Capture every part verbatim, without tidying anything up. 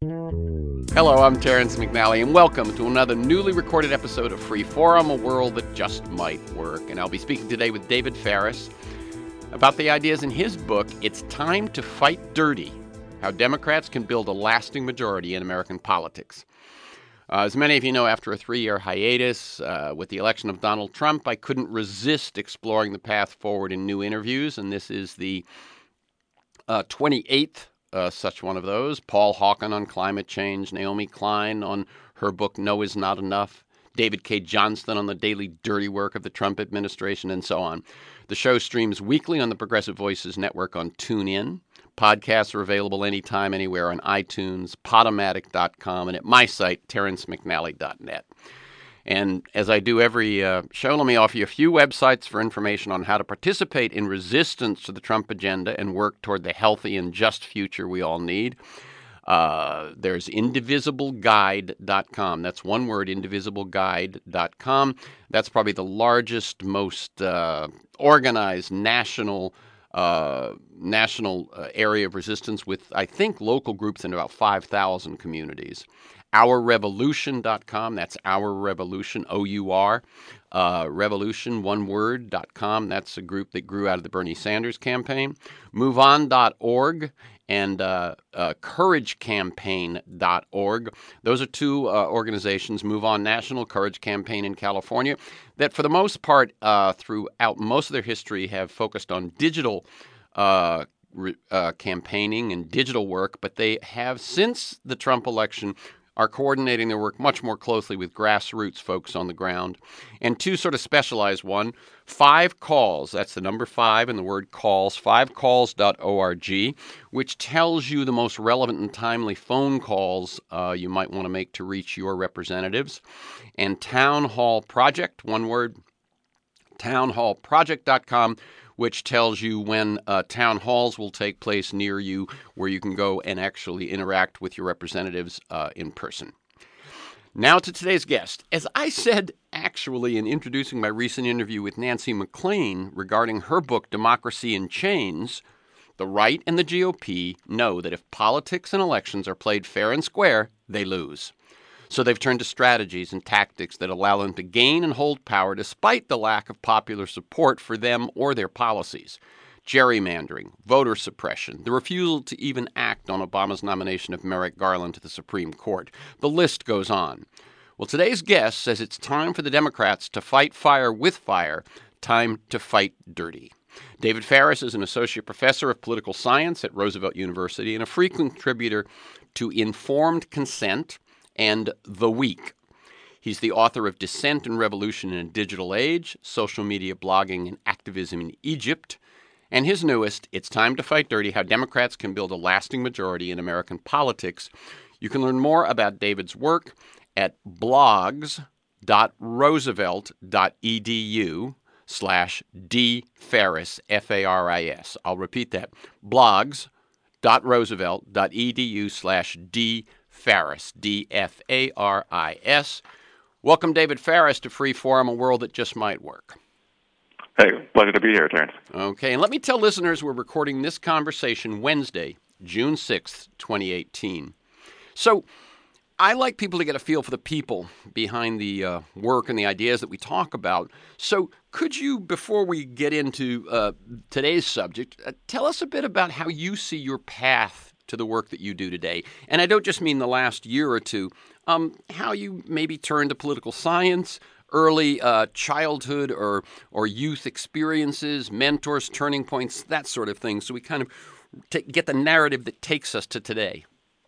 Hello, I'm Terrence McNally, and welcome to another newly recorded episode of Free Forum, a world that just might work. And I'll be speaking today with David Faris about the ideas in his book, It's Time to Fight Dirty: How Democrats Can Build a Lasting Majority in American Politics. Uh, as many of you know, after a three-year hiatus uh, with the election of Donald Trump, I couldn't resist exploring the path forward in new interviews, and this is the uh, twenty-eighth Uh, such one of those. Paul Hawken on climate change, Naomi Klein on her book No Is Not Enough, David Cay Johnston on the daily dirty work of the Trump administration, and so on. The show streams weekly on the Progressive Voices Network on TuneIn. Podcasts are available anytime, anywhere on iTunes, Podomatic dot com, and at my site, Terrence McNally dot net. And as I do every uh, show, let me offer you a few websites for information on how to participate in resistance to the Trump agenda and work toward the healthy and just future we all need. Uh, there's indivisible guide dot com. That's one word, indivisible guide dot com. That's probably the largest, most uh, organized national uh, national uh, area of resistance with, I think, local groups in about five thousand communities. our revolution dot com, that's Our Revolution, O U R, uh, revolution, one word, dot com. That's a group that grew out of the Bernie Sanders campaign. move on dot org and uh, uh, courage campaign dot org. Those are two uh, organizations, Move On National, Courage Campaign in California, that for the most part, uh, throughout most of their history, have focused on digital uh, re- uh, campaigning and digital work, but they have, since the Trump election, are coordinating their work much more closely with grassroots folks on the ground. And two sort of specialized one, Five Calls, that's the number five and the word calls, five calls dot org, which tells you the most relevant and timely phone calls uh, you might want to make to reach your representatives. And Town Hall Project, one word, town hall project dot com, which tells you when uh, town halls will take place near you where you can go and actually interact with your representatives uh, in person. Now to today's guest. As I said, actually, in introducing my recent interview with Nancy MacLean regarding her book, Democracy in Chains, the right and the G O P know that if politics and elections are played fair and square, they lose. So they've turned to strategies and tactics that allow them to gain and hold power despite the lack of popular support for them or their policies. Gerrymandering, voter suppression, the refusal to even act on Obama's nomination of Merrick Garland to the Supreme Court. The list goes on. Well, today's guest says it's time for the Democrats to fight fire with fire, time to fight dirty. David Faris is an associate professor of political science at Roosevelt University and a frequent contributor to Informed Consent and The Week. He's the author of Dissent and Revolution in a Digital Age, Social Media Blogging and Activism in Egypt, and his newest, It's Time to Fight Dirty: How Democrats Can Build a Lasting Majority in American Politics. You can learn more about David's work at blogs dot roosevelt dot e d u slash d faris, F A R I S. I'll repeat that, blogs dot roosevelt dot e d u slash d Faris, D F A R I S. Welcome, David Faris, to Free Forum, a world that just might work. Hey, pleasure to be here, Terrence. Okay, and let me tell listeners we're recording this conversation Wednesday, June sixth, twenty eighteen. So I like people to get a feel for the people behind the uh, work and the ideas that we talk about. So could you, before we get into uh, today's subject, uh, tell us a bit about how you see your path to the work that you do today? And I don't just mean the last year or two, um, how you maybe turned to political science, early uh, childhood or or youth experiences, mentors, turning points, that sort of thing, so we kind of t- get the narrative that takes us to today.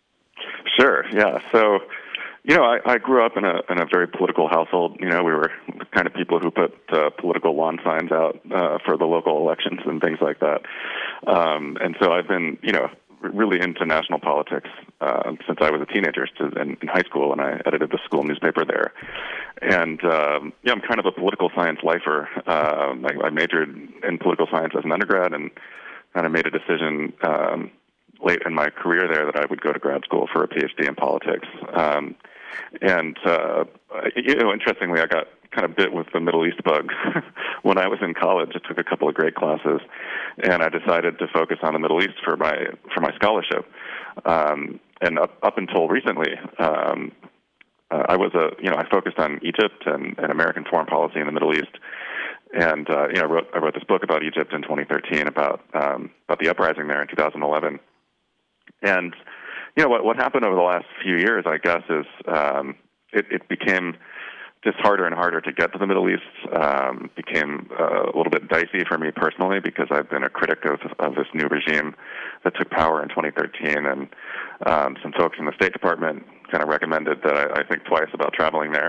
Sure, yeah. So, you know, I, I grew up in a in a very political household. You know, we were the kind of people who put uh, political lawn signs out uh, for the local elections and things like that. Um, and so I've been, you know, really into national politics uh, since I was a teenager in, in high school, and I edited the school newspaper there. And um, yeah, I'm kind of a political science lifer. Uh, I, I majored in political science as an undergrad, and kind of made a decision um, late in my career there that I would go to grad school for a PhD in politics. Um, and uh, you know, interestingly, I got kind of bit with the Middle East bug when I was in college. I took a couple of great classes, and I decided to focus on the Middle East for my for my scholarship. Um, and up, up until recently, um, uh, I was a you know I focused on Egypt and, and American foreign policy in the Middle East, and uh, you know I wrote I wrote this book about Egypt in twenty thirteen about um, about the uprising there in two thousand eleven, and you know what what happened over the last few years, I guess, is um, it, it became just harder and harder to get to the Middle East. Um, became uh, a little bit dicey for me personally because I've been a critic of, of this new regime that took power in twenty thirteen, and um, some folks in the State Department kind of recommended that I, I think twice about traveling there.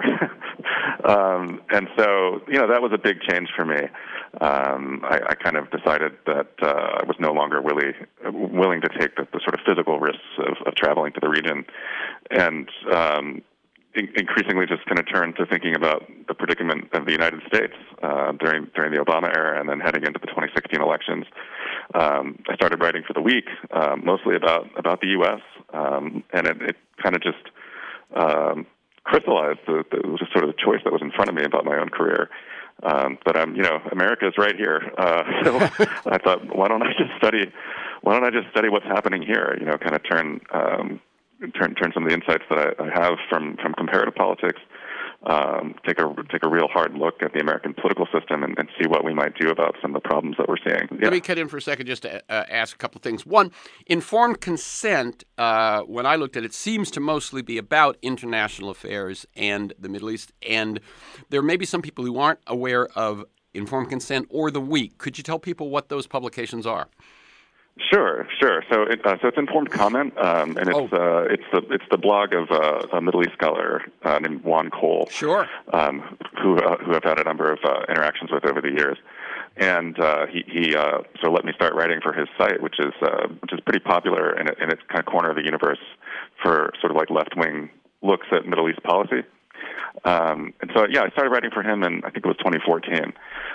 um, and so, you know, that was a big change for me. Um, I, I kind of decided that uh, I was no longer really willing to take the, the sort of physical risks of, of traveling to the region, and um, increasingly just kind of turned to thinking about the predicament of the United States uh, during during the Obama era, and then heading into the twenty sixteen elections. Um, I started writing for The Week, um, mostly about about the U S, um, and it, it kind of just um, crystallized the, the just sort of the choice that was in front of me about my own career. Um, but I'm, you know, America is right here. Uh, so I thought, why don't I just study? Why don't I just study what's happening here? You know, kind of turn. Um, Turn, turn some of the insights that I, I have from, from comparative politics, um, take a take a real hard look at the American political system and, and see what we might do about some of the problems that we're seeing. Yeah. Let me cut in for a second just to uh, ask a couple of things. One, informed consent, uh, when I looked at it, seems to mostly be about international affairs and the Middle East, and there may be some people who aren't aware of Informed Consent or The Week. Could you tell people what those publications are? Sure, sure. So, it, uh, so it's Informed Comment, um, and it's oh. uh, it's the it's the blog of uh, a Middle East scholar uh, named Juan Cole. Sure. Um, who uh, who I've had a number of uh, interactions with over the years, and uh, he he uh, so let me start writing for his site, which is uh, which is pretty popular, and in, in its kind of corner of the universe for sort of like left wing looks at Middle East policy. Um, and so, yeah, I started writing for him in, I think it was twenty fourteen.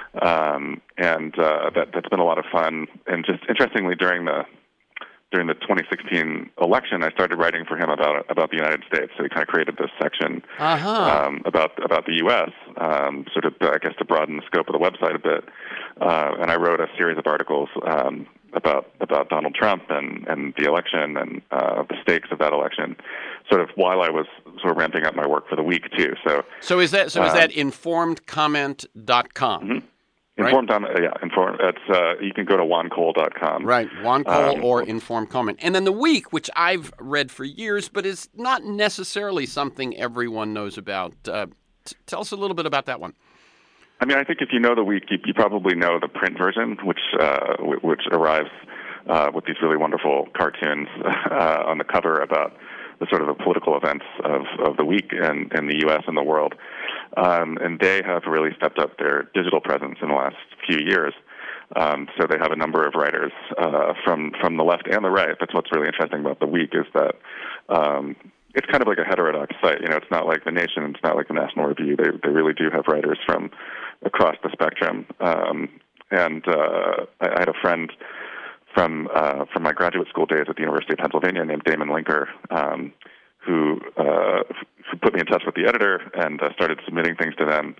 Um, and uh, that, that's been a lot of fun. And just interestingly, during the during the twenty sixteen election, I started writing for him about about the United States. So he kind of created this section uh-huh. um, about about the U S, um, sort of, I guess, to broaden the scope of the website a bit. Uh, and I wrote a series of articles um, about about Donald Trump and, and the election and uh, the stakes of that election, sort of while I was sort of ramping up my work for The Week too. So, so is that so? Is um, that informed comment dot com? Mm-hmm. Informed, right? um, yeah, informed. It's uh, you can go to juan cole dot com. Right, Juan Cole um, or Informed Comment, and then The Week, which I've read for years, but is not necessarily something everyone knows about. Uh, t- tell us a little bit about that one. I mean, I think if you know The Week, you, you probably know the print version, which uh, w- which arrives uh, with these really wonderful cartoons uh, on the cover about the sort of the political events of, of the week in, in the U S and the world. Um, and they have really stepped up their digital presence in the last few years. Um, so they have a number of writers uh, from, from the left and the right. That's what's really interesting about The Week is that um, it's kind of like a heterodox site. You know, it's not like The Nation, it's not like the National Review. They they really do have writers from across the spectrum. Um, and uh, I, I had a friend from uh, from my graduate school days at the University of Pennsylvania named Damon Linker, um, who uh, who put me in touch with the editor and uh, started submitting things to them.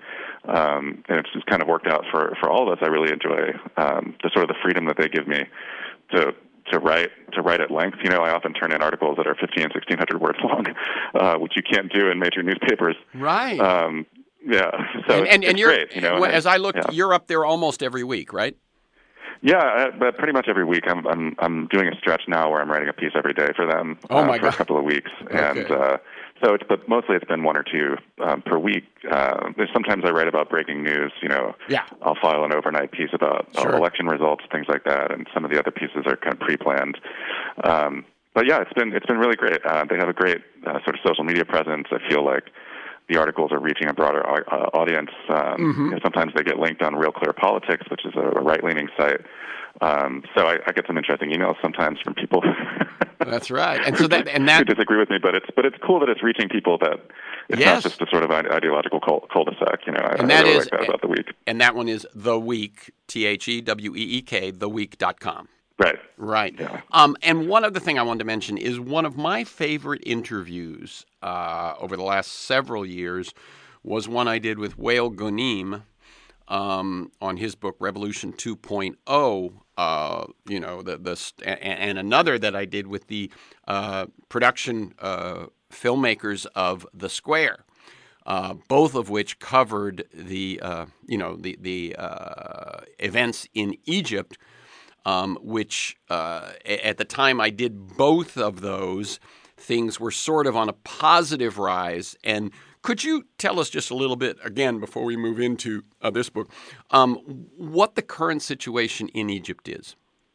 Um, and it's just kind of worked out for, for all of us. I really enjoy um, the sort of the freedom that they give me to to write to write at length. You know, I often turn in articles that are fifteen and sixteen hundred words long, uh, which you can't do in major newspapers. Right. Um, yeah. So and, and, it's and you're, great. You know, as I looked, yeah. you're up there almost every week, right? Yeah, but pretty much every week. I'm I'm I'm doing a stretch now where I'm writing a piece every day for them oh my uh, for God. a couple of weeks, okay. and uh, so it's but mostly it's been one or two um, per week. Uh, there's sometimes I write about breaking news. You know, yeah. I'll file an overnight piece about sure. uh, election results, things like that, and some of the other pieces are kind of pre-planned. Um, but yeah, it's been it's been really great. Uh, they have a great uh, sort of social media presence. I feel like the articles are reaching a broader uh, audience. Um, mm-hmm. you know, sometimes they get linked on Real Clear Politics, which is a, a right-leaning site. Um, so I, I get some interesting emails sometimes from people. That's right, and so that and that who disagree with me, but it's but it's cool that it's reaching people that it's yes. not just a sort of ideological cul- cul-de-sac. You know, I, and I that really is, like that about The Week. And that one is The Week, T H E W E E K, the week dot com. Right. Right. Yeah. Um, and one other thing I wanted to mention is one of my favorite interviews uh, over the last several years was one I did with Wael Ghonim um, on his book Revolution two point oh. uh, you know, the the and, and another that I did with the uh, production uh, filmmakers of The Square. Uh, both of which covered the uh, you know the the uh, events in Egypt, um, which uh, at the time I did both of those, things were sort of on a positive rise. And could you tell us just a little bit again before we move into uh, this book, um, what the current situation in Egypt is?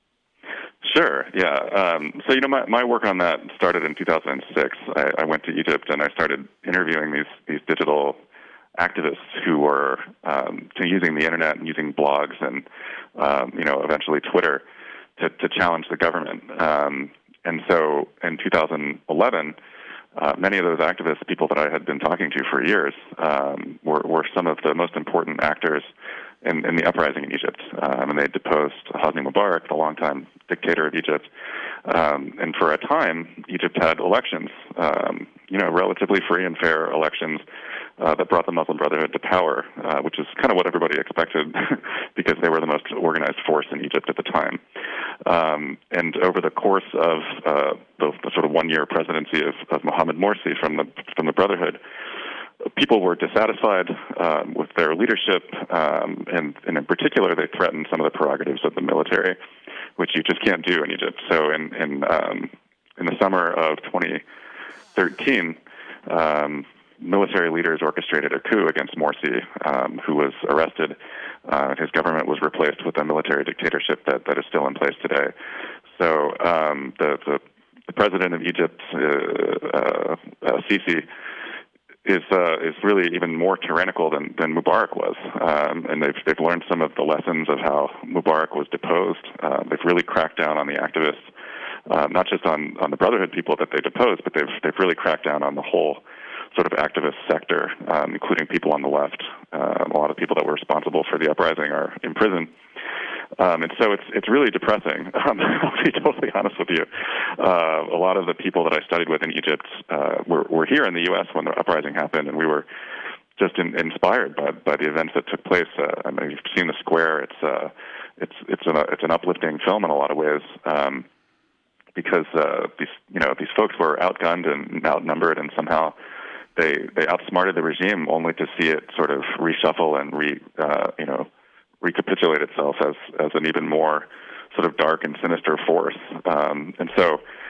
Sure, yeah. Um, so, you know, my, my work on that started in two thousand six. I, I went to Egypt and I started interviewing these, these digital activists who were um, to using the internet and using blogs and, um, you know, eventually Twitter to, to challenge the government. Um, and so in two thousand eleven, uh, many of those activists, people that I had been talking to for years, um, were, were some of the most important actors In, in the uprising in Egypt, um, and they deposed Hosni Mubarak, the longtime dictator of Egypt. Um, and for a time, Egypt had elections, um, you know, relatively free and fair elections uh, that brought the Muslim Brotherhood to power, uh, which is kind of what everybody expected because they were the most organized force in Egypt at the time. Um, and over the course of uh, the, the sort of one-year presidency of, of Mohamed Morsi from the from the Brotherhood, people were dissatisfied um, with their leadership, um, and, and in particular, they threatened some of the prerogatives of the military, which you just can't do in Egypt. So in in, um, in the summer of twenty thirteen, um, military leaders orchestrated a coup against Morsi, um, who was arrested. Uh, his government was replaced with a military dictatorship that, that is still in place today. So um, the, the, the president of Egypt, uh, uh, uh, Sisi, is uh, is really even more tyrannical than, than Mubarak was, um, and they've they've learned some of the lessons of how Mubarak was deposed. Uh, they've really cracked down on the activists, uh, not just on, on the Brotherhood people that they deposed, but they've they've really cracked down on the whole sort of activist sector, um, including people on the left. Uh, a lot of people that were responsible for the uprising are in prison. Um, and so it's it's really depressing. Um, I'll be totally honest with you. Uh, a lot of the people that I studied with in Egypt uh, were, were here in the U S when the uprising happened, and we were just in, inspired by, by the events that took place. Uh, I mean, you've seen The Square. It's uh, it's it's an it's an uplifting film in a lot of ways, um, because uh, these you know these folks were outgunned and outnumbered, and somehow they they outsmarted the regime, only to see it sort of reshuffle and re uh, you know. recapitulate itself as as an even more sort of dark and sinister force. Um, and so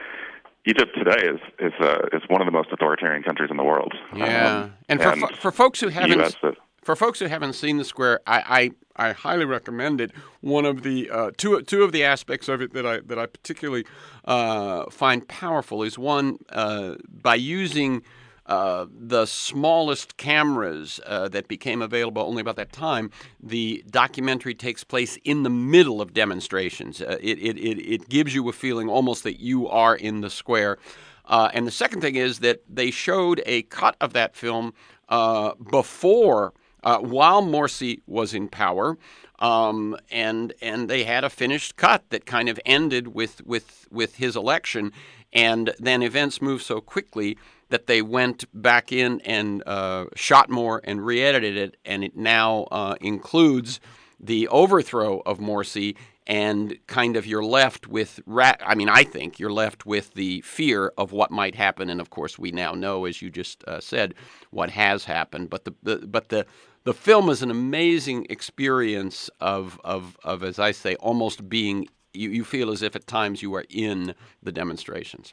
Egypt today is is uh, is one of the most authoritarian countries in the world. Yeah, um, and for and fo- for folks who haven't U S, uh, for folks who haven't seen The Square, I I, I highly recommend it. One of the uh, two two of the aspects of it that I that I particularly uh, find powerful is one, uh, by using Uh, the smallest cameras uh, that became available only about that time, the documentary takes place in the middle of demonstrations. Uh, it, it, it, it gives you a feeling almost that you are in the square. Uh, and the second thing is that they showed a cut of that film uh, before, uh, while Morsi was in power. Um, and and they had a finished cut that kind of ended with, with, with his election. And then events moved so quickly that they went back in and uh, shot more and re-edited it, and it now uh, includes the overthrow of Morsi, and kind of you're left with, ra- I mean, I think you're left with the fear of what might happen, and of course we now know, as you just uh, said, what has happened. But the, the but the the film is an amazing experience of of of as I say, almost being. You, you feel as if at times you are in the demonstrations.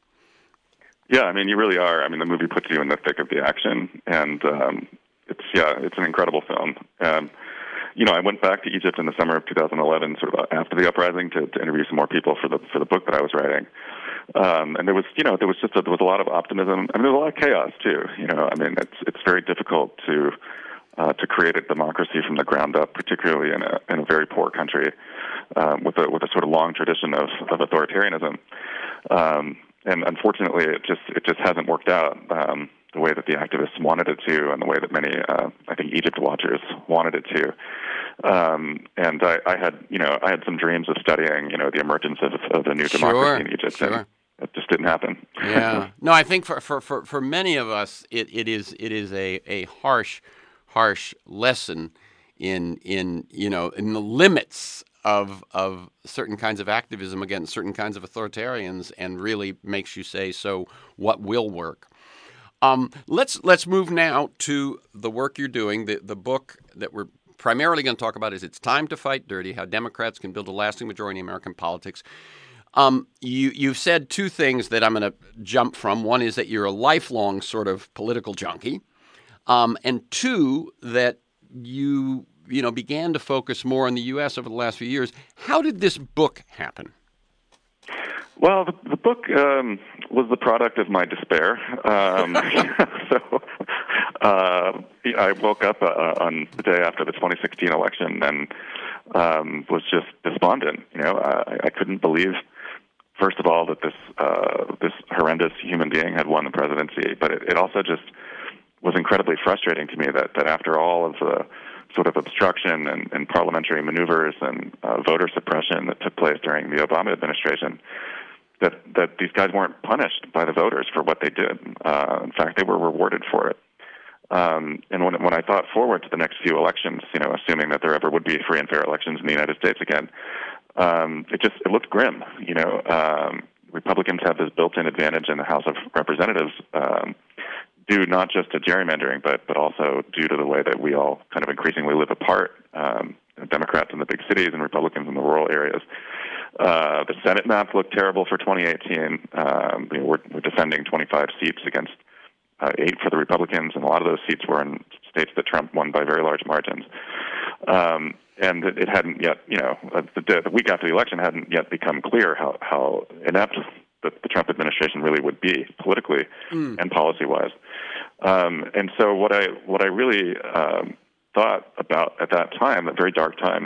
Yeah, I mean, you really are. I mean, the movie puts you in the thick of the action, and um, it's yeah, it's an incredible film. Um, you know, I went back to Egypt in the summer of two thousand eleven, sort of after the uprising, to, to interview some more people for the for the book that I was writing. Um, and there was, you know, there was just a, there was a lot of optimism. I mean, there was a lot of chaos too. You know, I mean, it's it's very difficult to uh, to create a democracy from the ground up, particularly in a in a very poor country um, with a with a sort of long tradition of of authoritarianism. Um, And unfortunately, it just it just hasn't worked out um, the way that the activists wanted it to, and the way that many, uh, I think, Egypt watchers wanted it to. Um, and I, I had, you know, I had some dreams of studying, you know, the emergence of, of a new Sure, democracy in Egypt, sure. and it just didn't happen. Yeah, no, I think for for, for, for many of us, it, it is it is a, a harsh, harsh lesson in in you know in the limits of of certain kinds of activism against certain kinds of authoritarians, and really makes you say, so what will work? Um, let's let's move now to the work you're doing. The the book that we're primarily going to talk about is It's Time to Fight Dirty: How Democrats Can Build a Lasting Majority in American Politics. Um, you, you've said two things that I'm going to jump from. One is that you're a lifelong sort of political junkie. Um, and two, that you, you know, began to focus more on the U S over the last few years. How did this book happen? Well, the, the book um, was the product of my despair. Um, so uh, I woke up uh, on the day after the twenty sixteen election and um, was just despondent. You know, I, I couldn't believe, first of all, that this uh, this horrendous human being had won the presidency, but it, it also just was incredibly frustrating to me that, that after all of the sort of obstruction and, and parliamentary maneuvers and uh, voter suppression that took place during the Obama administration, that, that these guys weren't punished by the voters for what they did. Uh, in fact, they were rewarded for it. Um, and when, when I thought forward to the next few elections, you know, assuming that there ever would be free and fair elections in the United States again, um, it just it looked grim. You know, um, Republicans have this built-in advantage in the House of Representatives, um, due not just to gerrymandering, but but also due to the way that we all kind of increasingly live apart. Um, Democrats in the big cities and Republicans in the rural areas. Uh, the Senate map looked terrible for twenty eighteen. Um, you know, we're, we're defending twenty-five seats against uh, eight for the Republicans, and a lot of those seats were in states that Trump won by very large margins. Um, and it, it hadn't yet, you know, the, the week after the election hadn't yet become clear how, how inept the, the Trump administration really would be politically mm. and policy-wise. Um, and so what I what I really um, thought about at that time, a very dark time,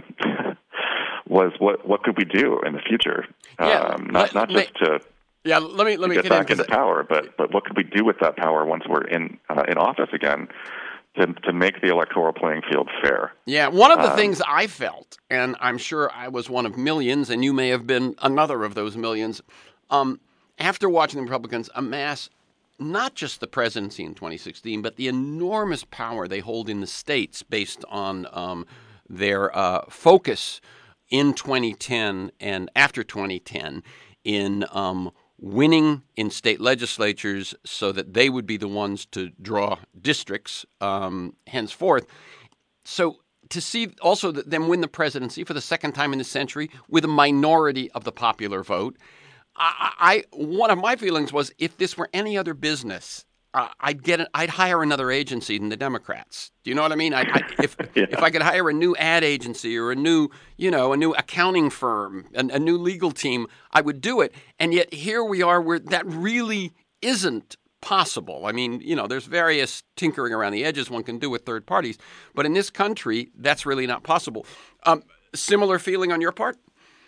was what what could we do in the future? Yeah, um, not not just me, to yeah. Let me let me get get back in, into power, but but what could we do with that power once we're in uh, in office again? To, to make the electoral playing field fair. Yeah, one of the um, things I felt, and I'm sure I was one of millions, and you may have been another of those millions, um, after watching the Republicans amass not just the presidency in twenty sixteen, but the enormous power they hold in the states based on um, their uh, focus in twenty ten and after twenty ten in um, winning in state legislatures so that they would be the ones to draw districts um, henceforth. So to see also them win the presidency for the second time in the century with a minority of the popular vote, I, I one of my feelings was if this were any other business, uh, I'd get it, I'd hire another agency than the Democrats. Do you know what I mean? I, I, if yeah. if I could hire a new ad agency or a new you know a new accounting firm, a, a new legal team, I would do it. And yet here we are, where that really isn't possible. I mean, you know, there's various tinkering around the edges one can do with third parties, but in this country, that's really not possible. Um, similar feeling on your part?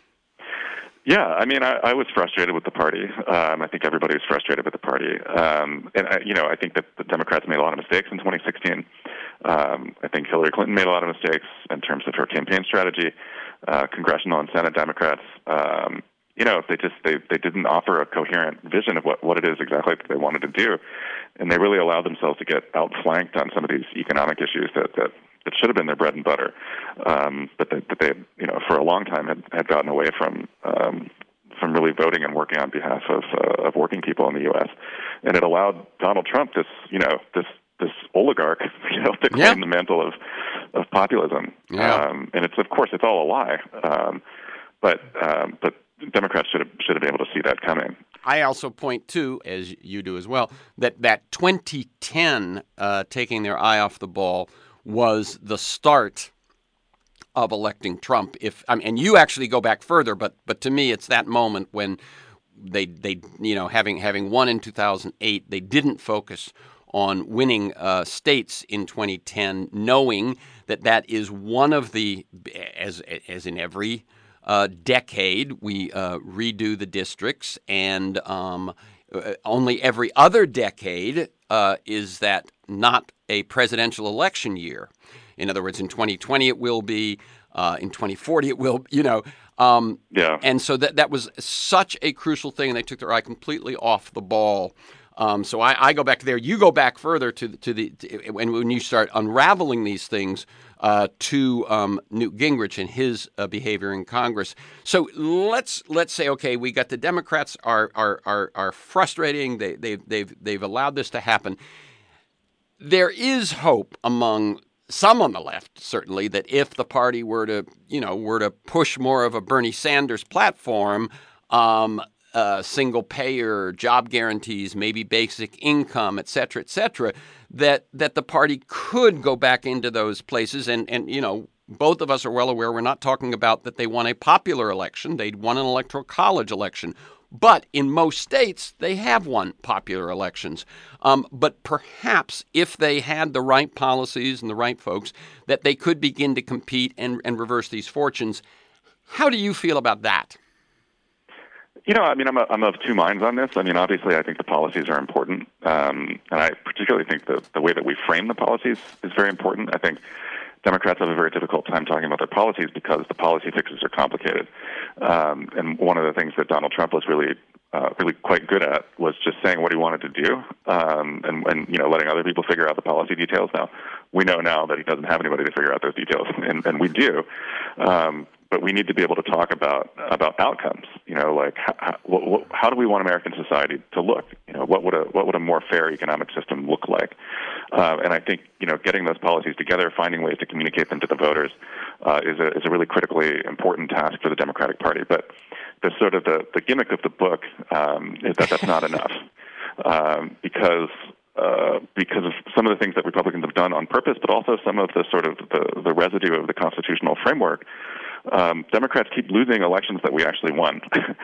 Yeah, I mean, I, I was frustrated with the party. Um, I think everybody was frustrated with the party. Um, and, I, you know, I think that the Democrats made a lot of mistakes in twenty sixteen. Um, I think Hillary Clinton made a lot of mistakes in terms of her campaign strategy. Uh, congressional and Senate Democrats, um, you know, they just they, they didn't offer a coherent vision of what, what it is exactly that they wanted to do. And they really allowed themselves to get outflanked on some of these economic issues that, that It should have been their bread and butter, um, but that, that they, you know, for a long time had, had gotten away from um, from really voting and working on behalf of uh, of working people in the U S. And it allowed Donald Trump, this, you know, this this oligarch, you know, to claim yeah. the mantle of of populism. Yeah. Um, and it's of course it's all a lie, um, but um, but Democrats should have should have been able to see that coming. I also point to, as you do as well, that that twenty ten uh, taking their eye off the ball was the start of electing Trump. If I mean, and you actually go back further, but but to me, it's that moment when they they you know having having won in two thousand eight, they didn't focus on winning uh, states in twenty ten, knowing that that is one of the, as as in every uh, decade, we uh, redo the districts, and um, only every other decade uh, is that not a presidential election year. In other words, in twenty twenty it will be, uh, in twenty forty it will, you know. Um, yeah. And so that that was such a crucial thing, and they took their eye completely off the ball Um, so I, I go back there. You go back further to the, to the to, when when you start unraveling these things uh, to um, Newt Gingrich and his uh, behavior in Congress. So let's let's say, okay, we got the Democrats are are are, are frustrating. They they they've they've allowed this to happen. There is hope among some on the left, certainly, that if the party were to, you know, were to push more of a Bernie Sanders platform, um, uh, single payer, job guarantees, maybe basic income, et cetera, et cetera, that that the party could go back into those places. And, and you know, both of us are well aware we're not talking about that they won a popular election. They won an electoral college election. But in most states, they have won popular elections. Um, but perhaps if they had the right policies and the right folks, that they could begin to compete and, and reverse these fortunes. How do you feel about that? You know, I mean, I'm, a, I'm of two minds on this. I mean, obviously, I think the policies are important. Um, and I particularly think the, the way that we frame the policies is very important. I think Democrats have a very difficult time talking about their policies because the policy fixes are complicated. Um, and one of the things that Donald Trump was really, uh, really quite good at was just saying what he wanted to do, um, and, and you know, letting other people figure out the policy details. Now, we know now that he doesn't have anybody to figure out those details, and, and we do. Um, but we need to be able to talk about about outcomes. You know, like how, how, how do we want American society to look? You know, what would a what would a more fair economic system look like? Uh, and I think you know, getting those policies together, finding ways to communicate them to the voters, uh, is a is a really critically important task for the Democratic Party. But the sort of the, the gimmick of the book um, is that that's not enough, um, because. Uh, because of some of the things that Republicans have done on purpose, but also some of the sort of the, the residue of the constitutional framework. Um, Democrats keep losing elections that we actually won.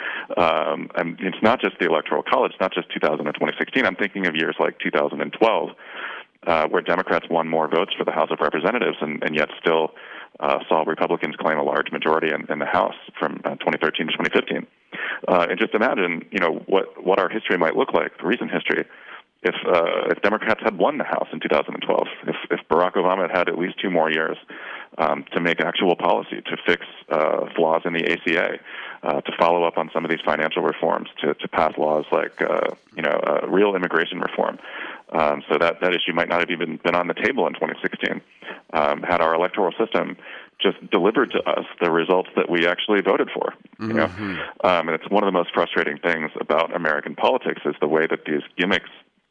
um, and it's not just the Electoral College, it's not just two thousand and twenty sixteen. I'm thinking of years like two thousand twelve, uh, where Democrats won more votes for the House of Representatives and, and yet still uh, saw Republicans claim a large majority in, in the House from uh, twenty thirteen to twenty fifteen. Uh, and just imagine, you know, what, what our history might look like, recent history, if uh, if Democrats had won the House in two thousand twelve, if, if Barack Obama had had at least two more years um, to make actual policy, to fix uh, flaws in the A C A, uh, to follow up on some of these financial reforms, to, to pass laws like uh, you know uh, real immigration reform, um, so that, that issue might not have even been on the table in twenty sixteen. Um, had our electoral system just delivered to us the results that we actually voted for, you know, mm-hmm. um, and it's one of the most frustrating things about American politics is the way that these gimmicks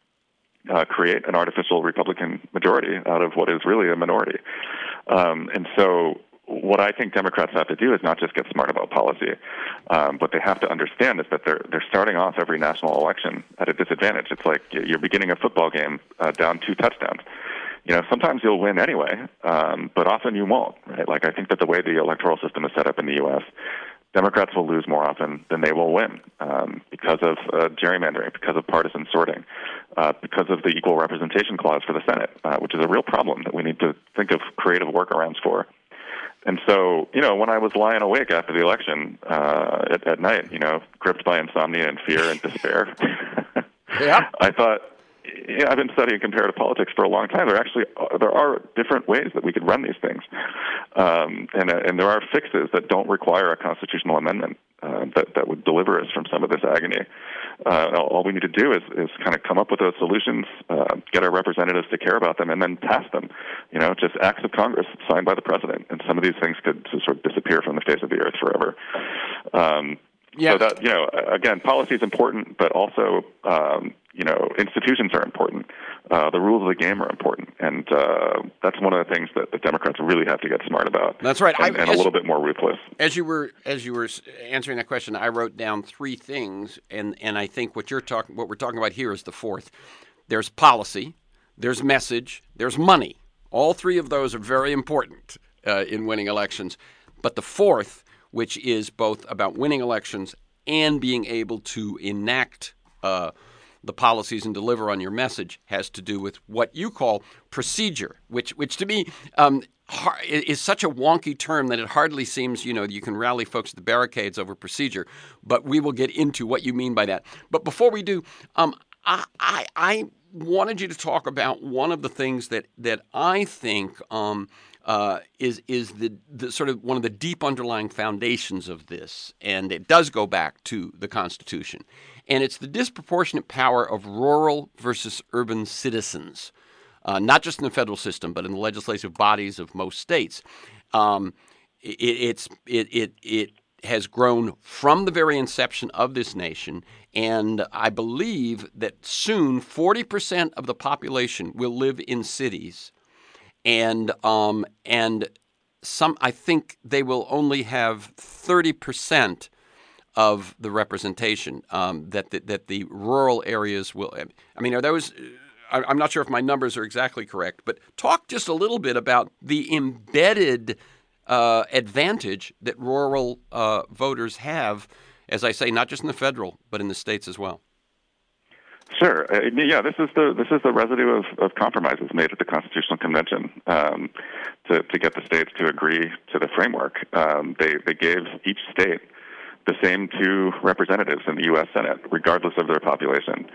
Uh, create an artificial Republican majority out of what is really a minority. Um, and so what I think Democrats have to do is not just get smart about policy, um, but they have to understand is that they're they're starting off every national election at a disadvantage. It's like you're beginning a football game uh, down two touchdowns. You know, sometimes you'll win anyway, um, but often you won't, right? Like I think that the way the electoral system is set up in the U S, Democrats will lose more often than they will win um, because of uh, gerrymandering, because of partisan sorting, uh, because of the equal representation clause for the Senate, uh, which is a real problem that we need to think of creative workarounds for. And so, you know, when I was lying awake after the election uh, at, at night, you know, gripped by insomnia and fear and despair, yeah. I thought, yeah, I've been studying comparative politics for a long time. There actually there are different ways that we could run these things, um, and uh, and there are fixes that don't require a constitutional amendment uh, that that would deliver us from some of this agony. Uh, all we need to do is is kind of come up with those solutions, uh, get our representatives to care about them, and then pass them. You know, just acts of Congress signed by the president, and some of these things could sort of disappear from the face of the earth forever. Um, Yeah. So that, you know, again, policy is important, but also, um, you know, institutions are important. Uh, the rules of the game are important, and uh, that's one of the things that the Democrats really have to get smart about. That's right, and, I, and a little bit more ruthless. As you were as you were answering that question, I wrote down three things, and, and I think what you're talking, what we're talking about here is the fourth. There's policy, there's message, there's money. All three of those are very important uh, in winning elections, but the fourth, which is both about winning elections and being able to enact uh, the policies and deliver on your message, has to do with what you call procedure, which which to me um, is such a wonky term that it hardly seems, you know, you can rally folks to the barricades over procedure, but we will get into what you mean by that. But before we do, um, I, I, I wanted you to talk about one of the things that that I think um, uh, is is the, the sort of one of the deep underlying foundations of this, and it does go back to the Constitution, and it's the disproportionate power of rural versus urban citizens, uh, not just in the federal system, but in the legislative bodies of most states. Um, it, it's it it it. has grown from the very inception of this nation, and I believe that soon forty percent of the population will live in cities, and um, and some I think they will only have thirty percent of the representation um, that the, that the rural areas will. I mean, are those? I'm not sure if my numbers are exactly correct, but talk just a little bit about the embedded Uh, advantage that rural uh, voters have, as I say, not just in the federal, but in the states as well. Sure. Uh, yeah, this is the this is the residue of, of compromises made at the Constitutional Convention um, to to get the states to agree to the framework. Um, they they gave each state the same two representatives in the U S Senate, regardless of their population.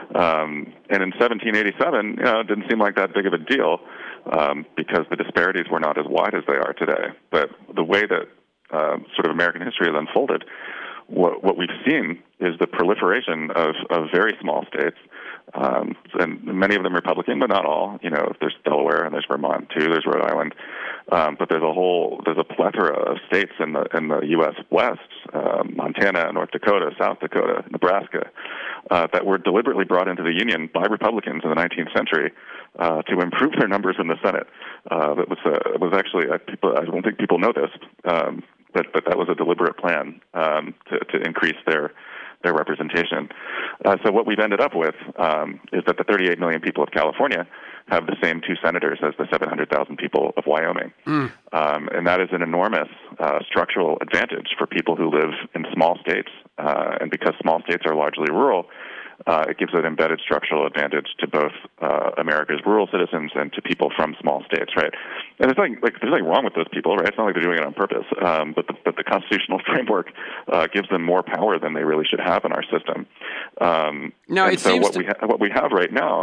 Um, and in seventeen eighty-seven, you know, it didn't seem like that big of a deal um, because the disparities were not as wide as they are today. But the way that uh, sort of American history has unfolded, what, what we've seen is the proliferation of, of very small states, um, and many of them Republican, but not all. You know, there's Delaware and there's Vermont too. There's Rhode Island, um, but there's a whole there's a plethora of states in the in the U S West, uh, Montana, North Dakota, South Dakota, Nebraska, uh, that were deliberately brought into the Union by Republicans in the nineteenth century uh, to improve their numbers in the Senate. Uh, that was uh, it was actually uh, people. I don't think people know this. Um, But, but that was a deliberate plan um, to, to increase their their representation. Uh, so what we've ended up with um, is that the thirty-eight million people of California have the same two senators as the seven hundred thousand people of Wyoming. Mm. Um, and that is an enormous uh, structural advantage for people who live in small states. Uh, and because small states are largely rural, Uh, it gives an embedded structural advantage to both uh, America's rural citizens and to people from small states, right? And there's nothing, like, there's nothing wrong with those people, right? It's not like they're doing it on purpose. Um, but, the, but the constitutional framework uh, gives them more power than they really should have in our system. Um, no, and it so seems what to... we ha- what we have right now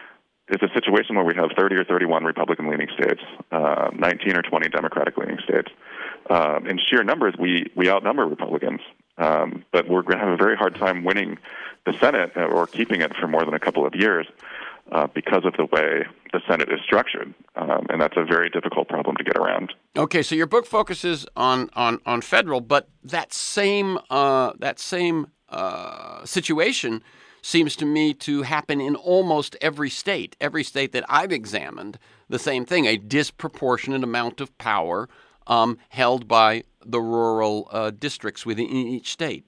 is a situation where we have thirty or thirty-one Republican-leaning states, uh, nineteen or twenty Democratic-leaning states. Um, in sheer numbers, we, we outnumber Republicans. Um, but we're going to have a very hard time winning the Senate or keeping it for more than a couple of years uh, because of the way the Senate is structured. Um, and that's a very difficult problem to get around. Okay, so your book focuses on on, on federal, but that same uh, that same uh, situation seems to me to happen in almost every state. Every state that I've examined, the same thing, a disproportionate amount of power um, held by the rural uh, districts within each state.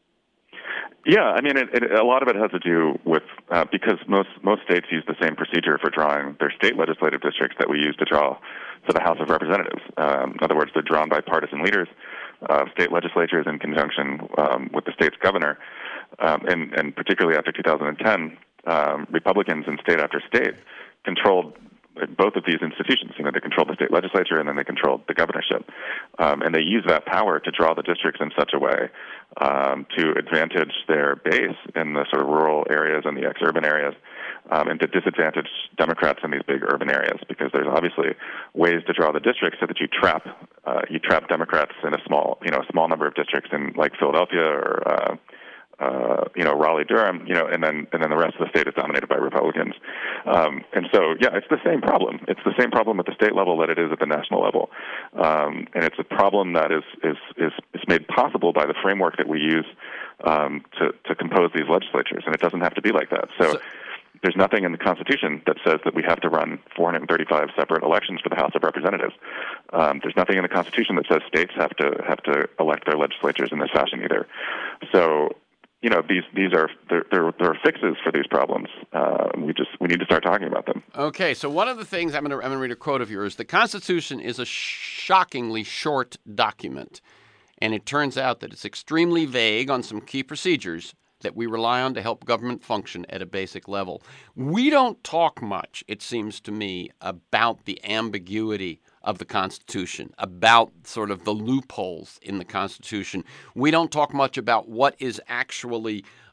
Yeah, I mean, it, it, a lot of it has to do with, uh, because most most states use the same procedure for drawing their state legislative districts that we use to draw for the House of Representatives. Um, in other words, they're drawn by partisan leaders, uh, state legislatures in conjunction um, with the state's governor. Um, and, and particularly after two thousand ten, um, Republicans in state after state controlled both of these institutions. You know, they controlled the state legislature and then they controlled the governorship. Um, and they use that power to draw the districts in such a way um, to advantage their base in the sort of rural areas and the ex-urban areas, um, and to disadvantage Democrats in these big urban areas, because there's obviously ways to draw the districts so that you trap uh, you trap Democrats in a small, you know, a small number of districts in like Philadelphia or uh, Uh, you know, Raleigh, Durham, you know, and then and then the rest of the state is dominated by Republicans. Um, and so, yeah, it's the same problem. It's the same problem at the state level that it is at the national level. Um, and it's a problem that is is is, is made possible by the framework that we use um, to, to compose these legislatures. And it doesn't have to be like that. So, so there's nothing in the Constitution that says that we have to run four hundred thirty-five separate elections for the House of Representatives. Um, there's nothing in the Constitution that says states have to have to elect their legislatures in this fashion either. So, you know, these these are there there there are fixes for these problems. Uh, we just we need to start talking about them. Okay, so one of the things I'm going to I'm going to read a quote of yours. The Constitution is a shockingly short document, and it turns out that it's extremely vague on some key procedures that we rely on to help government function at a basic level. We don't talk much, it seems to me, about the ambiguity of the Constitution, about sort of the loopholes in the Constitution. We don't talk much about what is actually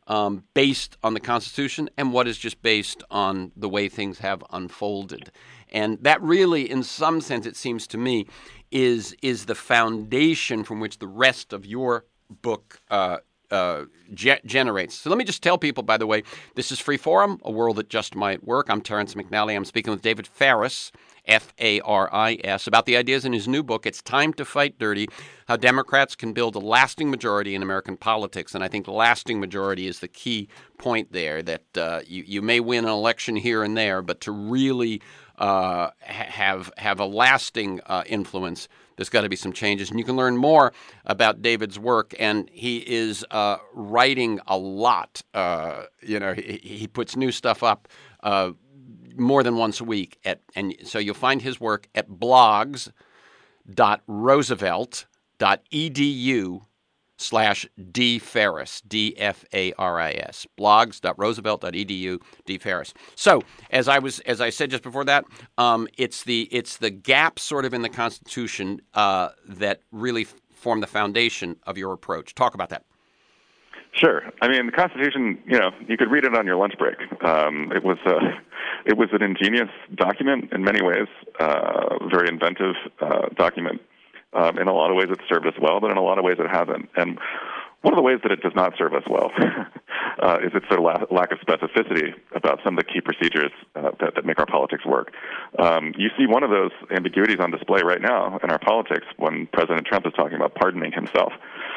um, based on the Constitution and what is just based on the way things have unfolded. And that really, in some sense, it seems to me, is is the foundation from which the rest of your book uh, uh, ge- generates. So let me just tell people, by the way, this is Free Forum, a world that just might work. I'm Terrence McNally. I'm speaking with David Faris, F A R I S, about the ideas in his new book, It's Time to Fight Dirty, How Democrats Can Build a Lasting Majority in American Politics. And I think the lasting majority is the key point there, that uh, you, you may win an election here and there, but to really uh, have, have a lasting uh, influence, there's got to be some changes. And you can learn more about David's work, and he is uh, writing a lot. Uh, you know, he, he puts new stuff up uh, more than once a week. At, and so you'll find his work at blogs dot roosevelt dot e d u slash D Faris, D F A R I S, blogs dot roosevelt dot e d u, D Faris. So, as I was, as I said just before that, um, it's the it's the gaps sort of in the Constitution uh, that really f- form the foundation of your approach. Talk about that. Sure. I mean, the Constitution, you know, you could read it on your lunch break. Um, it was a, it was an ingenious document in many ways, uh, very inventive uh, document. Um, in a lot of ways, it's served us well, but in a lot of ways, it hasn't. And one of the ways that it does not serve us well uh, is its sort of la- lack of specificity about some of the key procedures uh, that, that make our politics work. Um, you see one of those ambiguities on display right now in our politics when President Trump is talking about pardoning himself.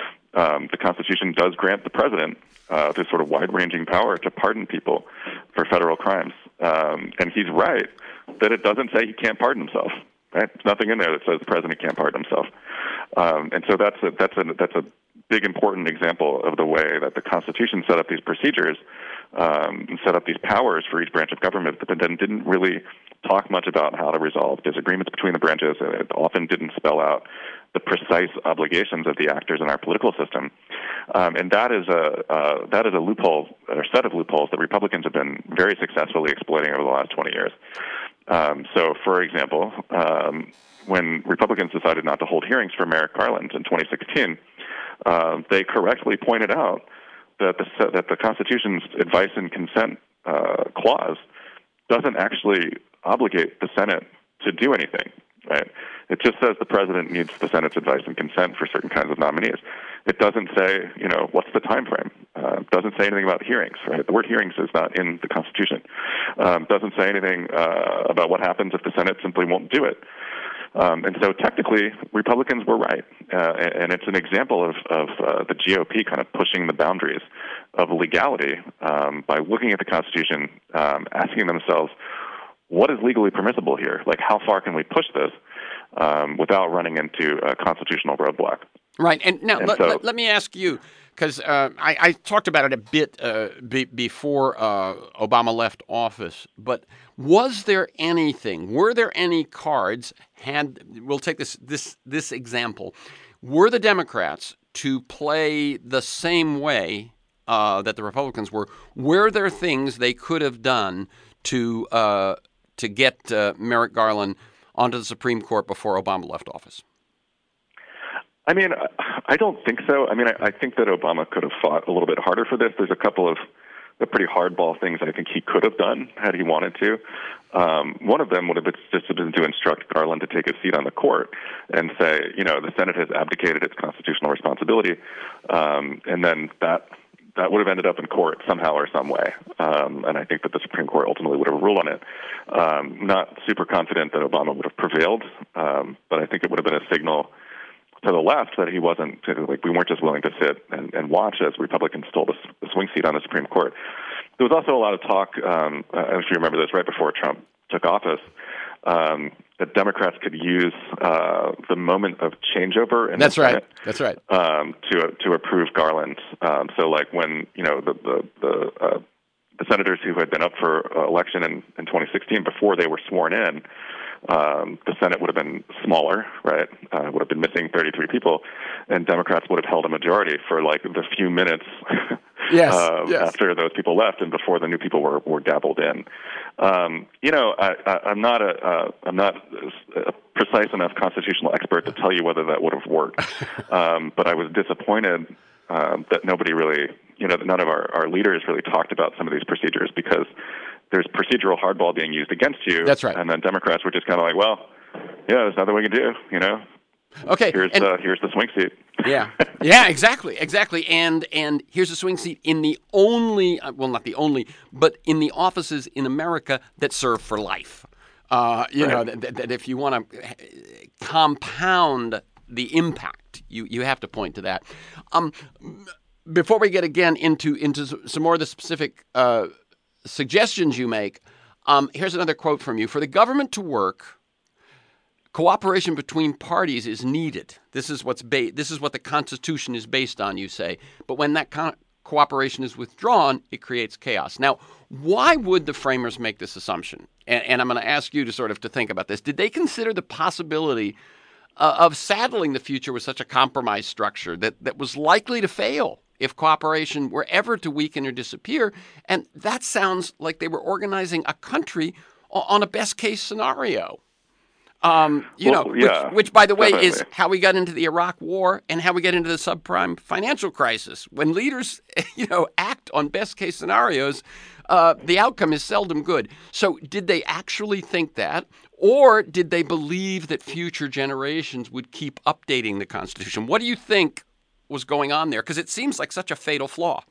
Um, the Constitution does grant the president uh, this sort of wide-ranging power to pardon people for federal crimes. Um, and he's right that it doesn't say he can't pardon himself. Right? There's nothing in there that says the president can't pardon himself. Um, and so that's a, that's a, that's a big, important example of the way that the Constitution set up these procedures um, and set up these powers for each branch of government, but then didn't really talk much about how to resolve disagreements between the branches. It often didn't spell out the precise obligations of the actors in our political system. Um, and that is a uh, that is a loophole, or set of loopholes that Republicans have been very successfully exploiting over the last twenty years. Um, so, for example, um, when Republicans decided not to hold hearings for Merrick Garland in twenty sixteen, uh, they correctly pointed out that the that the Constitution's advice and consent uh, clause doesn't actually obligate the Senate to do anything. Right? It just says the president needs the Senate's advice and consent for certain kinds of nominees. It doesn't say, you know, what's the time frame. Uh, it doesn't say anything about hearings. Right? The word hearings is not in the Constitution. Um, doesn't say anything uh, about what happens if the Senate simply won't do it. Um, and so technically, Republicans were right. Uh, and it's an example of, of uh, the G O P kind of pushing the boundaries of legality um, by looking at the Constitution, um, asking themselves, what is legally permissible here? Like, how far can we push this um, without running into a constitutional roadblock? Right. And now and let, so, let, let me ask you, because uh, I, I talked about it a bit uh, be, before uh, Obama left office, but was there anything, were there any cards, had, we'll take this, this, this example, were the Democrats to play the same way uh, that the Republicans were, were there things they could have done to uh, to get uh, Merrick Garland onto the Supreme Court before Obama left office? I mean, I don't think so. I mean, I, I think that Obama could have fought a little bit harder for this. There's a couple of the pretty hardball things I think he could have done had he wanted to. Um, one of them would have been just been to instruct Garland to take a seat on the court and say, you know, the Senate has abdicated its constitutional responsibility, um, and then that that would have ended up in court somehow or some way. Um, and I think that the Supreme Court ultimately would have ruled on it. Um, not super confident that Obama would have prevailed, um, but I think it would have been a signal to the left that he wasn't, like, we weren't just willing to sit and, and watch as Republicans stole the, the swing seat on the Supreme Court. There was also a lot of talk, um, I don't know if you remember this, right before Trump took office, um, that Democrats could use uh, the moment of changeover in That's the right. Senate, That's right. um, to to approve Garland. Um, so, like when you know the the the, uh, the senators who had been up for uh, election in, in twenty sixteen before they were sworn in, um, the Senate would have been smaller, right? Uh, would have been missing thirty-three people, and Democrats would have held a majority for like the few minutes yes, uh, yes. after those people left and before the new people were, were dabbled in. Um, you know, I, I, I'm not a uh, I'm not a precise enough constitutional expert to tell you whether that would have worked, um, but I was disappointed um, that nobody really you know, none of our, our leaders really talked about some of these procedures because there's procedural hardball being used against you. That's right. And then Democrats were just kind of like, well, yeah, there's nothing we can do, you know. Okay. Here's and, uh, here's the swing seat. yeah. Yeah, exactly. Exactly. And and here's the swing seat in the only, well, not the only, but in the offices in America that serve for life. Uh, you Right. know, that, that if you want to compound the impact, you, you have to point to that. Um, before we get again into, into some more of the specific uh, suggestions you make, um, here's another quote from you. For the government to work, cooperation between parties is needed. This is what's ba- This is what the Constitution is based on, you say. But when that co- cooperation is withdrawn, it creates chaos. Now, why would the framers make this assumption? And, and I'm going to ask you to sort of to think about this. Did they consider the possibility uh, of saddling the future with such a compromise structure that, that was likely to fail if cooperation were ever to weaken or disappear? And that sounds like they were organizing a country on a best-case scenario. Um, you Well, know, yeah, which, which, by the way, definitely. is how we got into the Iraq War and how we get into the subprime financial crisis. When leaders, you know, act on best-case scenarios, uh, the outcome is seldom good. So did they actually think that, or did they believe that future generations would keep updating the Constitution? What do you think was going on there? Because it seems like such a fatal flaw.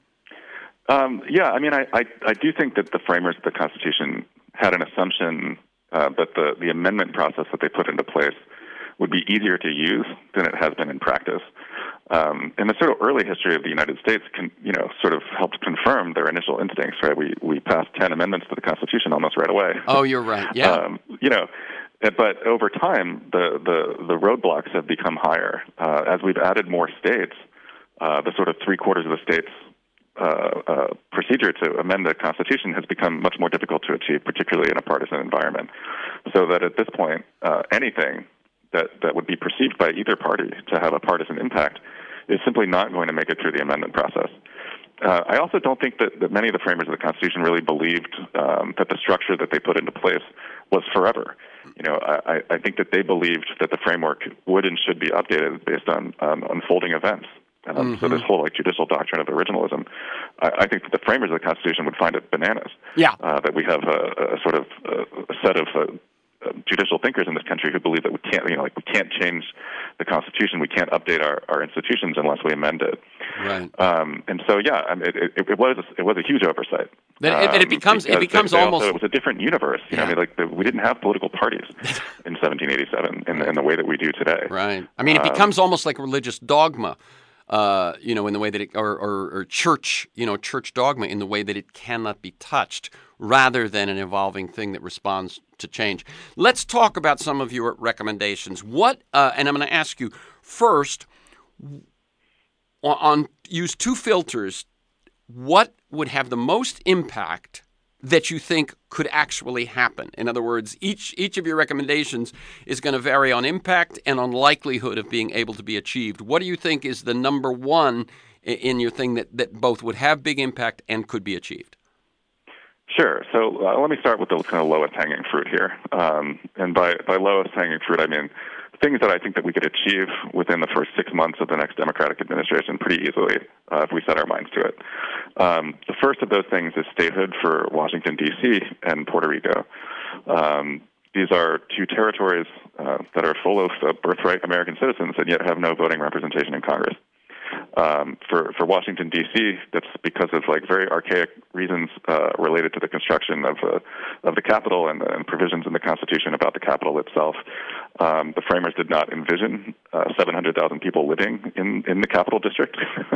Um, yeah, I mean, I, I, I do think that the framers of the Constitution had an assumption uh, that the, the amendment process that they put into place would be easier to use than it has been in practice. Um, and the sort of early history of the United States, can, you know, sort of helped confirm their initial instincts. Right? We we passed ten amendments to the Constitution almost right away. Oh, you're right. Yeah. um, you know, but over time, the the, the roadblocks have become higher uh, as we've added more states. Uh, the sort of three quarters of the states uh, uh, procedure to amend the Constitution has become much more difficult to achieve, particularly in a partisan environment. So that at this point, uh, anything that, that would be perceived by either party to have a partisan impact is simply not going to make it through the amendment process. Uh, I also don't think that, that many of the framers of the Constitution really believed um, that the structure that they put into place was forever. You know, I, I think that they believed that the framework would and should be updated based on um, unfolding events. Um, mm-hmm. So this whole like judicial doctrine of originalism, I, I think that the framers of the Constitution would find it bananas. Yeah. Uh, that we have a, a sort of a set of uh, uh, judicial thinkers in this country who believe that we can't, you know, like we can't change the Constitution, we can't update our, our institutions unless we amend it. Right. Um, and so, yeah, I mean, it, it, it was a, it was a huge oversight. Then um, it, it becomes it becomes they, they almost also, it was a different universe. You yeah. know, I mean, like the, we didn't have political parties in seventeen eighty-seven in, in the way that we do today. Right. I mean, it becomes um, almost like religious dogma. Uh, you know, in the way that it, or, or, or church, you know, church dogma in the way that it cannot be touched, rather than an evolving thing that responds to change. Let's talk about some of your recommendations. What, uh, and I'm going to ask you first, on, on use two filters. What would have the most impact that you think could actually happen? In other words, each each of your recommendations is going to vary on impact and on likelihood of being able to be achieved. What do you think is the number one in your thing that, that both would have big impact and could be achieved? Sure. So uh, let me start with the kind of lowest hanging fruit here. Um, and by, by lowest hanging fruit, I mean things that I think that we could achieve within the first six months of the next Democratic administration pretty easily uh, if we set our minds to it. Um, the first of those things is statehood for Washington, D C and Puerto Rico. Um, these are two territories uh, that are full of uh, birthright American citizens and yet have no voting representation in Congress. Um, for, for Washington, D C, that's because of like very archaic reasons uh, related to the construction of uh, of the Capitol and, and provisions in the Constitution about the Capitol itself. Um, the framers did not envision uh, seven hundred thousand people living in, in the Capital District,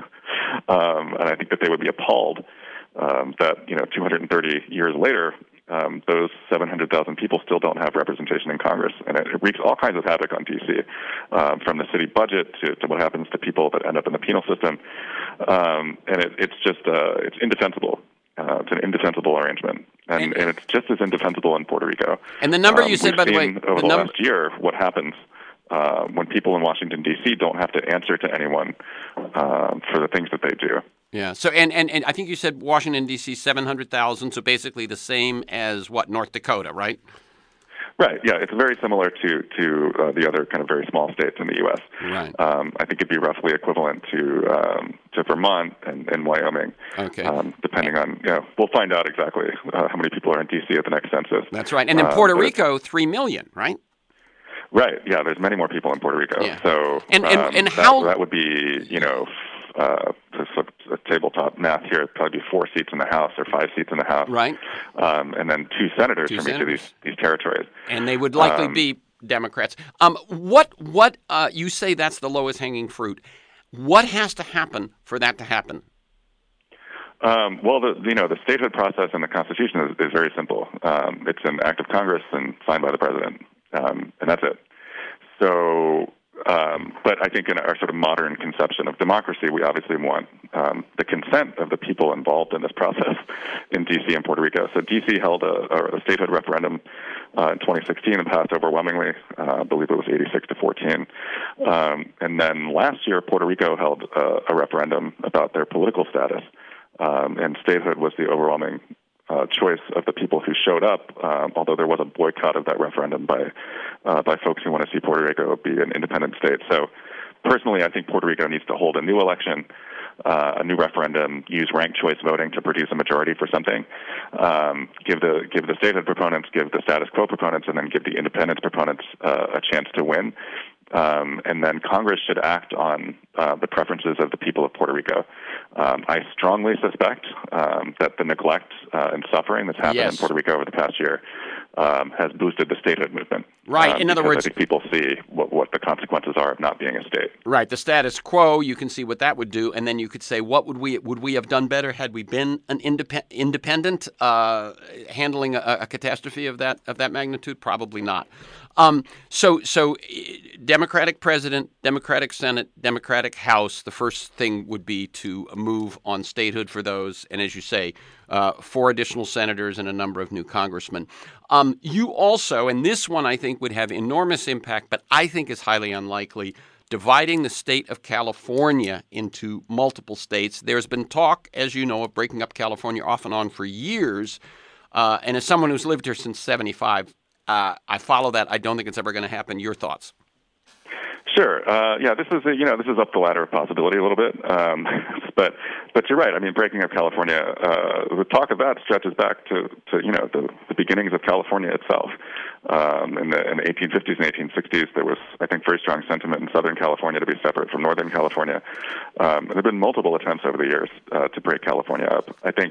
um, and I think that they would be appalled um, that you know two hundred thirty years later, Um, those seven hundred thousand people still don't have representation in Congress, and it, it wreaks all kinds of havoc on D C, um, from the city budget to, to what happens to people that end up in the penal system, um, and it, it's just uh, it's indefensible. Uh, it's an indefensible arrangement, and, and, and it's just as indefensible in Puerto Rico. And the number um, you said, by the way, over the, the num- last year, what happens uh, when people in Washington, D C don't have to answer to anyone uh, for the things that they do. Yeah. So, and, and, and I think you said Washington, D C, seven hundred thousand, so basically the same as, what, North Dakota, right? Right. Yeah, it's very similar to to uh, the other kind of very small states in the U S. Right. Um, I think it'd be roughly equivalent to um, to Vermont and, and Wyoming. Okay. Um, depending on, you know, we'll find out exactly uh, how many people are in D C at the next census. That's right. And then Puerto uh, Rico, three million, right? Right. Yeah. There's many more people in Puerto Rico. Yeah. So and and, um, and that, how that would be, you know. Uh, just a, a tabletop math here, it'd probably be four seats in the House or five seats in the House. Right. Um, and then two senators two from senators. each of these, these territories. And they would likely um, be Democrats. Um, what, what uh, you say that's the lowest hanging fruit. What has to happen for that to happen? Um, well, the, you know, the statehood process in the Constitution is, is very simple. Um, it's an act of Congress and signed by the president, um, and that's it. So, um, but I think in our sort of modern conception of democracy, we obviously want um, the consent of the people involved in this process in D C and Puerto Rico. So D C held a, a statehood referendum uh, in twenty sixteen and passed overwhelmingly. Uh, I believe it was eighty-six to fourteen. Um, and then last year, Puerto Rico held a, a referendum about their political status. Um, and statehood was the overwhelming uh, choice of the people who showed up, um, although there was a boycott of that referendum by uh, by folks who want to see Puerto Rico be an independent state. So personally, I think Puerto Rico needs to hold a new election, uh, a new referendum, use ranked choice voting to produce a majority for something, um, give the give the statehood proponents, give the status quo proponents, and then give the independence proponents uh, a chance to win. Um, and then Congress should act on uh, the preferences of the people of Puerto Rico. Um, I strongly suspect um, that the neglect uh, and suffering that's happened yes. in Puerto Rico over the past year um, has boosted the statehood movement. Right. Um, in other words, I think people see what, what the consequences are of not being a state. Right. The status quo, you can see what that would do, and then you could say, what would we would we have done better had we been an independent, independent uh, handling a, a catastrophe of that of that magnitude? Probably not. Um, so, so Democratic president, Democratic Senate, Democratic House. The first thing would be to move on statehood for those, and as you say, uh, four additional senators and a number of new congressmen. Um, you also, and this one I think would have enormous impact, but I think is highly unlikely, dividing the state of California into multiple states. There's been talk, as you know, of breaking up California off and on for years, uh, and as someone who's lived here since seventy-five, Uh, I follow that. I don't think it's ever going to happen. Your thoughts? Sure. Uh, yeah, this is a, you know this is up the ladder of possibility a little bit, um, but but you're right. I mean, breaking up California, uh, the talk of that stretches back to, to you know the, the beginnings of California itself. Um, in the in the eighteen fifties and eighteen sixties, there was I think very strong sentiment in Southern California to be separate from Northern California. Um, there have been multiple attempts over the years uh, to break California up. I think.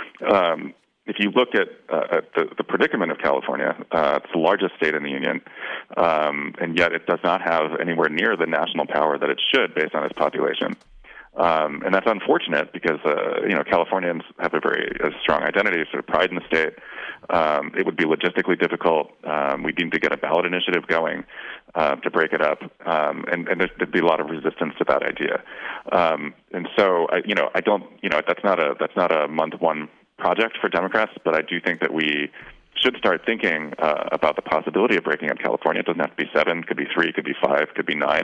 Um, If you look at, uh, at the, the predicament of California, uh, it's the largest state in the union, um, and yet it does not have anywhere near the national power that it should based on its population. Um, and that's unfortunate because, uh, you know, Californians have a very a strong identity, sort of pride in the state. Um, it would be logistically difficult. Um, we need to get a ballot initiative going uh, to break it up, um, and, and there's, there'd be a lot of resistance to that idea. Um, and so, I, you know, I don't, you know, that's not a that's not a month one project for Democrats, but I do think that we should start thinking uh, about the possibility of breaking up California. It doesn't have to be seven, could be three, could be five, could be nine.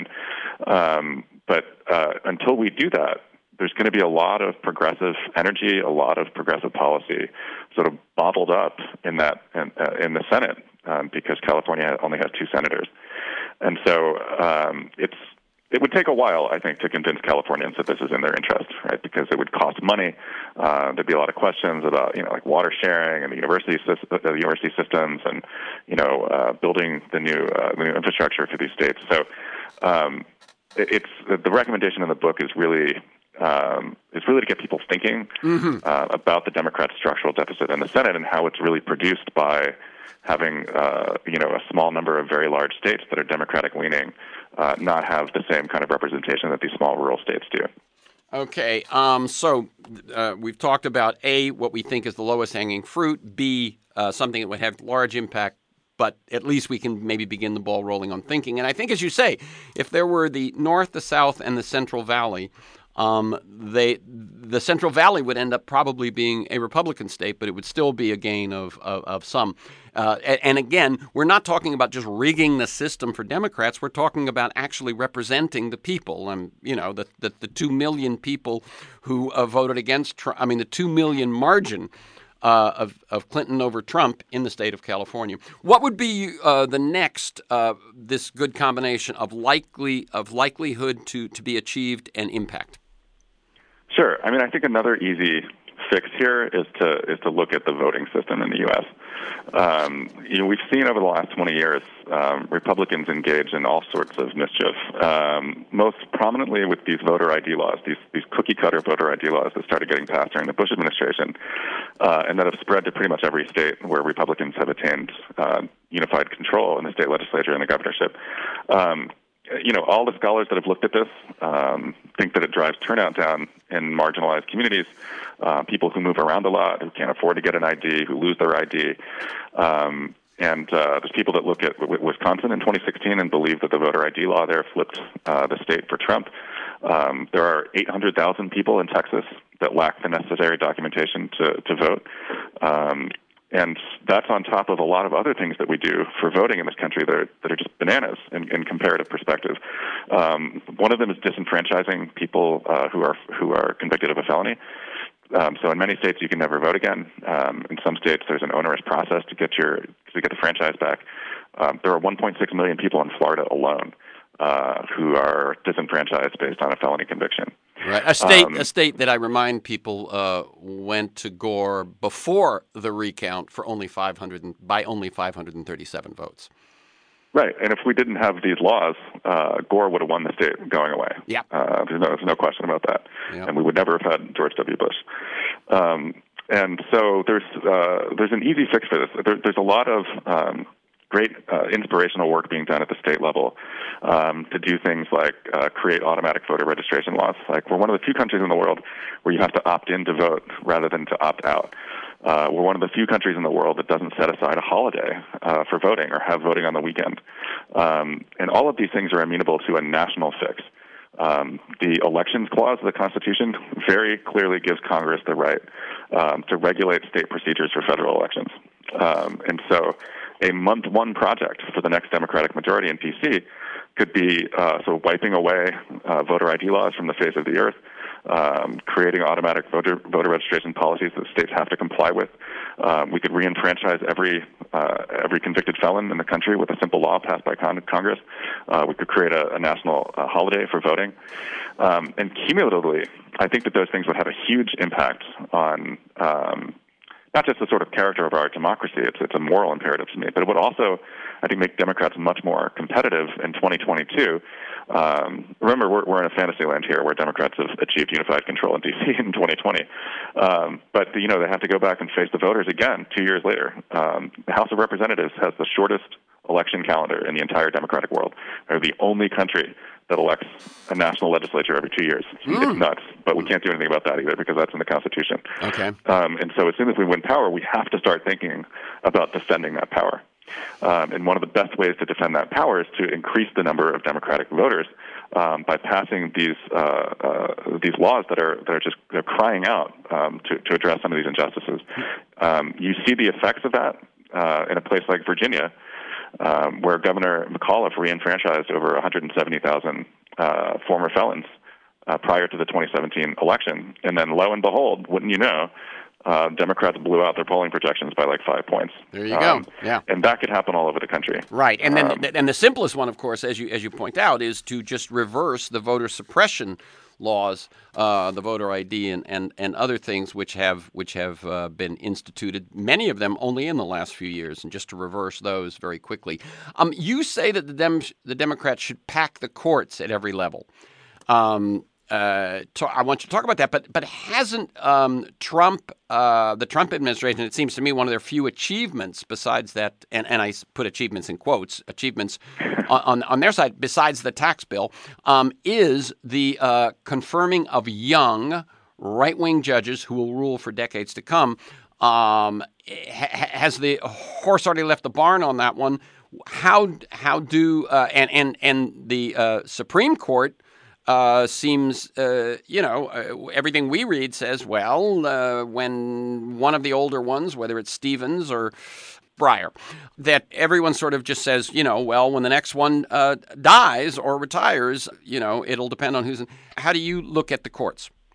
Um, but uh, until we do that, there's going to be a lot of progressive energy, a lot of progressive policy sort of bottled up in that in, uh, in the Senate um, because California only has two senators. And so um, it's It would take a while, I think, to convince Californians that this is in their interest, right? Because it would cost money. Uh, there'd be a lot of questions about, you know, like water sharing and the university uh, the university systems, and you know, uh, building the new uh, the new infrastructure for these states. So, um, it, it's the recommendation in the book is really um, is really to get people thinking mm-hmm. uh, about the Democrats' structural deficit in the Senate and how it's really produced by having uh, you know a small number of very large states that are Democratic leaning. Uh, not have the same kind of representation that these small rural states do. Okay, um, so uh, we've talked about A, what we think is the lowest hanging fruit, B, uh, something that would have large impact, but at least we can maybe begin the ball rolling on thinking. And I think, as you say, if there were the North, the South, and the Central Valley, um, they the Central Valley would end up probably being a Republican state, but it would still be a gain of, of, of some. Uh, and again, we're not talking about just rigging the system for Democrats. We're talking about actually representing the people, and you know, the the, the two million people who uh, voted against Trump. I mean, the two million margin uh, of, of Clinton over Trump in the state of California. What would be uh, the next, uh, this good combination of likely of likelihood to, to be achieved and impact? Sure. I mean, I think another easy fix here is to is to look at the voting system in the U S. Um, you know, we've seen over the last twenty years um, Republicans engage in all sorts of mischief, um, most prominently with these voter I D laws, these these cookie-cutter voter I D laws that started getting passed during the Bush administration, uh, and that have spread to pretty much every state where Republicans have attained uh, unified control in the state legislature and the governorship. Um, You know, all the scholars that have looked at this um, think that it drives turnout down in marginalized communities, uh, people who move around a lot, who can't afford to get an I D, who lose their I D. Um, and uh, there's people that look at w- Wisconsin in twenty sixteen and believe that the voter I D law there flipped uh, the state for Trump. Um, there are eight hundred thousand people in Texas that lack the necessary documentation to, to vote. Um, And that's on top of a lot of other things that we do for voting in this country that are, that are just bananas in, in comparative perspective. Um, one of them is disenfranchising people uh, who are who are convicted of a felony. Um, so in many states, you can never vote again. Um, in some states, there's an onerous process to get your to get the franchise back. Um, there are one point six million people in Florida alone uh, who are disenfranchised based on a felony conviction. Right, a state, Um, a state that I remind people uh, went to Gore before the recount for only five hundred and, by only five hundred thirty-seven votes. Right, and if we didn't have these laws, uh, Gore would have won the state going away. Yeah, uh, there's no there's no question about that, yep. And we would never have had George W. Bush. Um, and so there's uh, there's an easy fix for this. There, there's a lot of um, great uh, inspirational work being done at the state level um, to do things like uh, create automatic voter registration laws. Like we're one of the few countries in the world where you have to opt in to vote rather than to opt out. Uh, we're one of the few countries in the world that doesn't set aside a holiday uh, for voting or have voting on the weekend. Um, and all of these things are amenable to a national fix. Um, the elections clause of the Constitution very clearly gives Congress the right um, to regulate state procedures for federal elections. Um, and so a month one project for the next Democratic majority in D C could be uh, so wiping away uh, voter I D laws from the face of the earth, um, creating automatic voter voter registration policies that states have to comply with. Um, we could re-enfranchise every uh, every convicted felon in the country with a simple law passed by con- Congress. Uh, we could create a, a national uh, holiday for voting. Um, and cumulatively, I think that those things would have a huge impact on um, not just the sort of character of our democracy, it's it's a moral imperative to me, but it would also, I think, make Democrats much more competitive in twenty twenty-two. Um, remember, we're, we're in a fantasy land here where Democrats have achieved unified control in D C in twenty twenty. Um, but, you know, they have to go back and face the voters again two years later. Um, the House of Representatives has the shortest election calendar in the entire democratic world. They're the only country that elects a national legislature every two years. Mm. It's nuts, but we can't do anything about that either because that's in the Constitution. Okay. Um, and so as soon as we win power, we have to start thinking about defending that power. Um, and one of the best ways to defend that power is to increase the number of Democratic voters um, by passing these uh, uh, these laws that are that are just they're crying out um, to, to address some of these injustices. Um, you see the effects of that uh, in a place like Virginia, um, where Governor McAuliffe re-enfranchised over one hundred seventy thousand uh, former felons uh, prior to the twenty seventeen election. And then lo and behold, wouldn't you know, uh, Democrats blew out their polling projections by like five points. There you um, go. Yeah. And that could happen all over the country. Right. And then Um, and the simplest one, of course, as you as you point out, is to just reverse the voter suppression laws, uh, the voter I D and, and, and other things which have which have uh, been instituted, many of them only in the last few years, and just to reverse those very quickly. Um, you say that the Dem- the Democrats should pack the courts at every level. Um, uh, to, I want you to talk about that, but but hasn't um, Trump, uh, the Trump administration, it seems to me one of their few achievements besides that, and, and I put achievements in quotes, achievements on, on, on their side, besides the tax bill, um, is the uh, confirming of young right-wing judges who will rule for decades to come. Um, ha- has the horse already left the barn on that one? How how do uh, and and and the uh, Supreme Court uh, seems uh, you know uh, everything we read says, well, uh, when one of the older ones, whether it's Stevens or Breyer, that everyone sort of just says, you know, well, when the next one uh, dies or retires, you know, it'll depend on who's in. How do you look at the courts?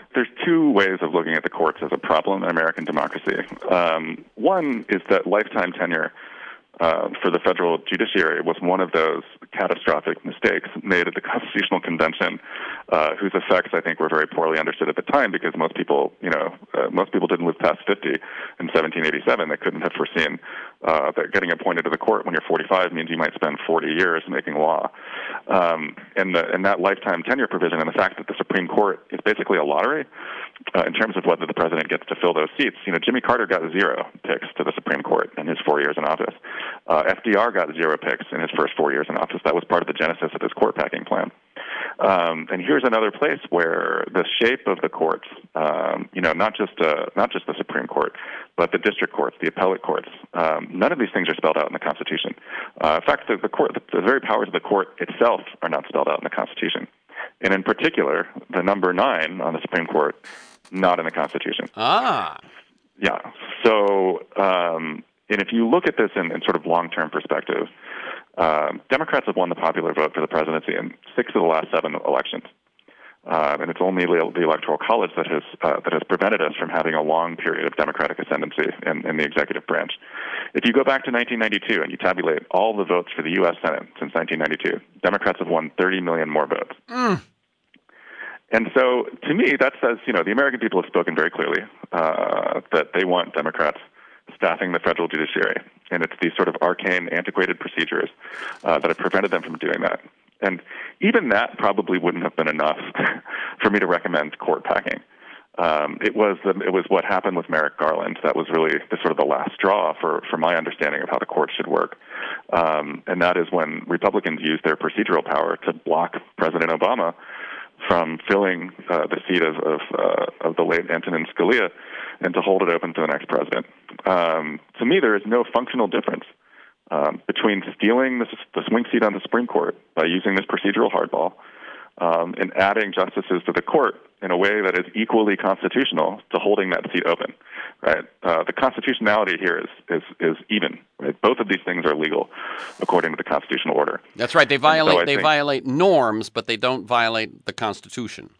there's two ways of looking at the courts as a problem in American democracy. Um, one is that lifetime tenure uh, for the federal judiciary was one of those catastrophic mistakes made at the Constitutional Convention, uh, whose effects I think were very poorly understood at the time because most people, you know, uh, most people didn't live past fifty in seventeen eighty-seven. They couldn't have foreseen uh, that getting appointed to the court when you're forty-five means you might spend forty years making law. Um, and, the, and that lifetime tenure provision and the fact that the Supreme Court is basically a lottery uh, in terms of whether the president gets to fill those seats. You know, Jimmy Carter got zero picks to the Supreme Court in his four years in office. Uh, F D R got zero picks in his first four years in office. That was part of the genesis of his court packing plan. Um, and here's another place where the shape of the courts, um, you know, not just uh, not just the Supreme Court, but the district courts, the appellate courts, um, none of these things are spelled out in the Constitution. Uh, in fact, the, the court, the, the very powers of the court itself are not spelled out in the Constitution. And in particular, the number nine on the Supreme Court, not in the Constitution. Ah. Yeah. So, um, and if you look at this in, in sort of long-term perspective, um, Democrats have won the popular vote for the presidency in six of the last seven elections. Uh, and it's only the Electoral College that has uh, that has prevented us from having a long period of Democratic ascendancy in, in the executive branch. If you go back to nineteen ninety-two and you tabulate all the votes for the U S Senate since nineteen ninety-two, Democrats have won thirty million more votes. Mm. And so, to me, that says, you know, the American people have spoken very clearly uh, that they want Democrats staffing the federal judiciary. And it's these sort of arcane, antiquated procedures uh, that have prevented them from doing that. And even that probably wouldn't have been enough for me to recommend court packing. Um, it was the, it was what happened with Merrick Garland that was really the sort of the last straw for, for my understanding of how the courts should work. Um, and that is when Republicans used their procedural power to block President Obama from filling uh, the seat of of, uh, of the late Antonin Scalia and to hold it open to the next president. Um, to me, there is no functional difference um, between stealing the, the swing seat on the Supreme Court by using this procedural hardball um, and adding justices to the court in a way that is equally constitutional to holding that seat open. Right? Uh, the constitutionality here is is is even. Right? Both of these things are legal according to the constitutional order. That's right. They violate so they think, violate norms, but they don't violate the Constitution.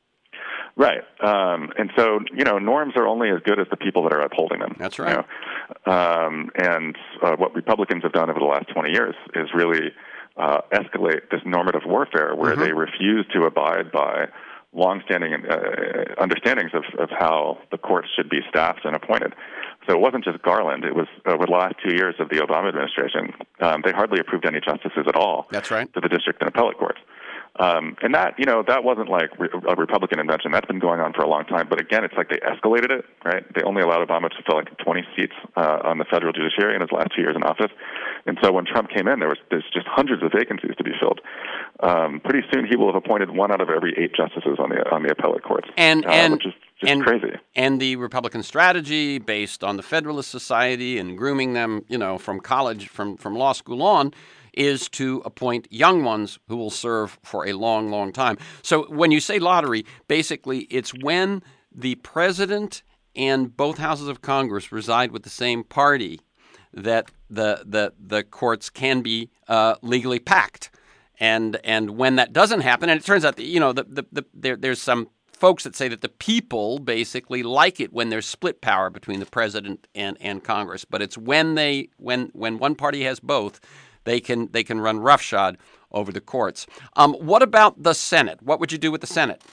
Right. Um, and so, you know, norms are only as good as the people that are upholding them. That's right. You know? um, and uh, what Republicans have done over the last twenty years is really uh, escalate this normative warfare where mm-hmm. they refuse to abide by longstanding uh, understandings of, of how the courts should be staffed and appointed. So it wasn't just Garland. It was over the last two years of the Obama administration. Um, they hardly approved any justices at all. That's right. To the district and appellate courts. Um, and that, you know, that wasn't like re- a Republican invention. That's been going on for a long time. But again, it's like they escalated it, right? They only allowed Obama to fill like twenty seats uh, on the federal judiciary in his last two years in office. And so when Trump came in, there was there's just hundreds of vacancies to be filled. Um, pretty soon, he will have appointed one out of every eight justices on the on the appellate courts, and uh, and which is just and, crazy. And the Republican strategy, based on the Federalist Society and grooming them, you know, from college, from from law school on, is to appoint young ones who will serve for a long, long time. So when you say lottery, basically it's when the president and both houses of Congress reside with the same party that the the the courts can be uh, legally packed. And and when that doesn't happen, and it turns out that, you know, the, the, the, there there's some folks that say that the people basically like it when there's split power between the president and, and Congress. But it's when they when when one party has both, they can they can run roughshod over the courts. Um, what about the Senate? What would you do with the Senate?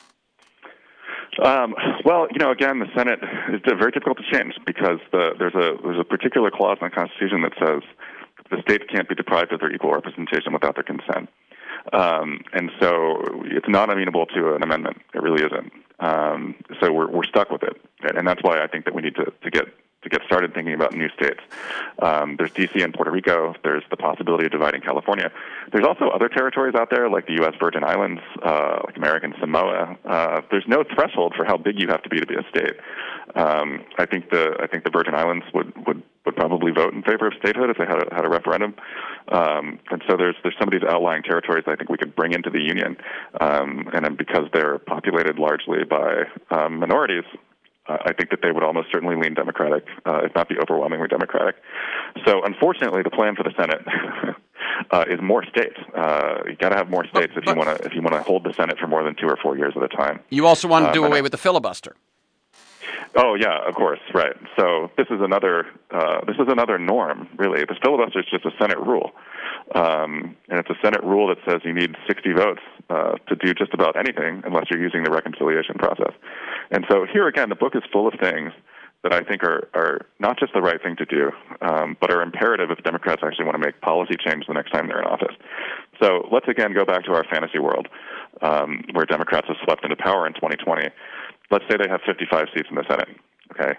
Um, well, you know, again, the Senate is very difficult to change because the, there's a there's a particular clause in the Constitution that says the states can't be deprived of their equal representation without their consent. Um, and so it's not amenable to an amendment. It really isn't. Um, so we're we're stuck with it, and that's why I think that we need to, to get to get started thinking about new states. Um, there's D C and Puerto Rico. There's the possibility of dividing California. There's also other territories out there, like the U S Virgin Islands, uh, like American Samoa. Uh, there's no threshold for how big you have to be to be a state. Um, I think the I think the Virgin Islands would, would, would probably vote in favor of statehood if they had a, had a referendum. Um, and so there's there's some of these outlying territories I think we could bring into the union, um, and then because they're populated largely by um, minorities, Uh, I think that they would almost certainly lean Democratic, uh, if not be overwhelmingly Democratic. So, unfortunately, the plan for the Senate uh, is more states. Uh, you got to have more states but, if but, you want to if you want to hold the Senate for more than two or four years at a time. You also want to do um, away I, with the filibuster. Oh yeah, of course, right. So this is another uh, this is another norm, really. The filibuster is just a Senate rule, um, and it's a Senate rule that says you need sixty votes uh, to do just about anything, unless you're using the reconciliation process. And so here again, the book is full of things that I think are, are not just the right thing to do, um, but are imperative if Democrats actually want to make policy change the next time they're in office. So let's again go back to our fantasy world, um, where Democrats have swept into power in twenty twenty. Let's say they have fifty-five seats in the Senate. Okay,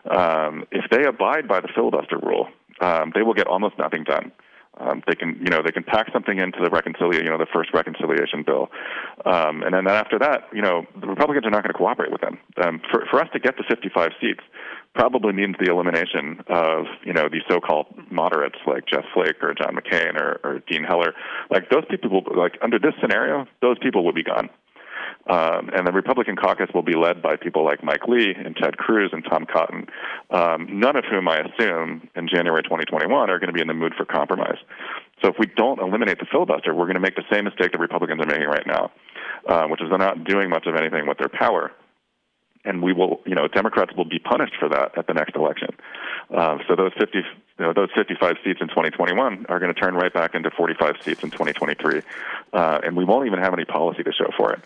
um, if they abide by the filibuster rule, um, they will get almost nothing done. Um, they can, you know, they can pack something into the reconciliation, you know, the first reconciliation bill, um, and then after that, you know, the Republicans are not going to cooperate with them. Um, for for us to get to fifty-five seats, probably means the elimination of, you know, these so-called moderates like Jeff Flake or John McCain or, or Dean Heller. Like those people, will, like under this scenario, those people will be gone. Um, and the Republican caucus will be led by people like Mike Lee and Ted Cruz and Tom Cotton, um, none of whom I assume in January twenty twenty-one are going to be in the mood for compromise. So if we don't eliminate the filibuster, we're going to make the same mistake that Republicans are making right now, uh, which is they're not doing much of anything with their power. And we will, you know, Democrats will be punished for that at the next election. Uh, so those fifty, you know, those fifty-five seats in twenty twenty-one are going to turn right back into forty-five seats in twenty twenty-three, uh, and we won't even have any policy to show for it.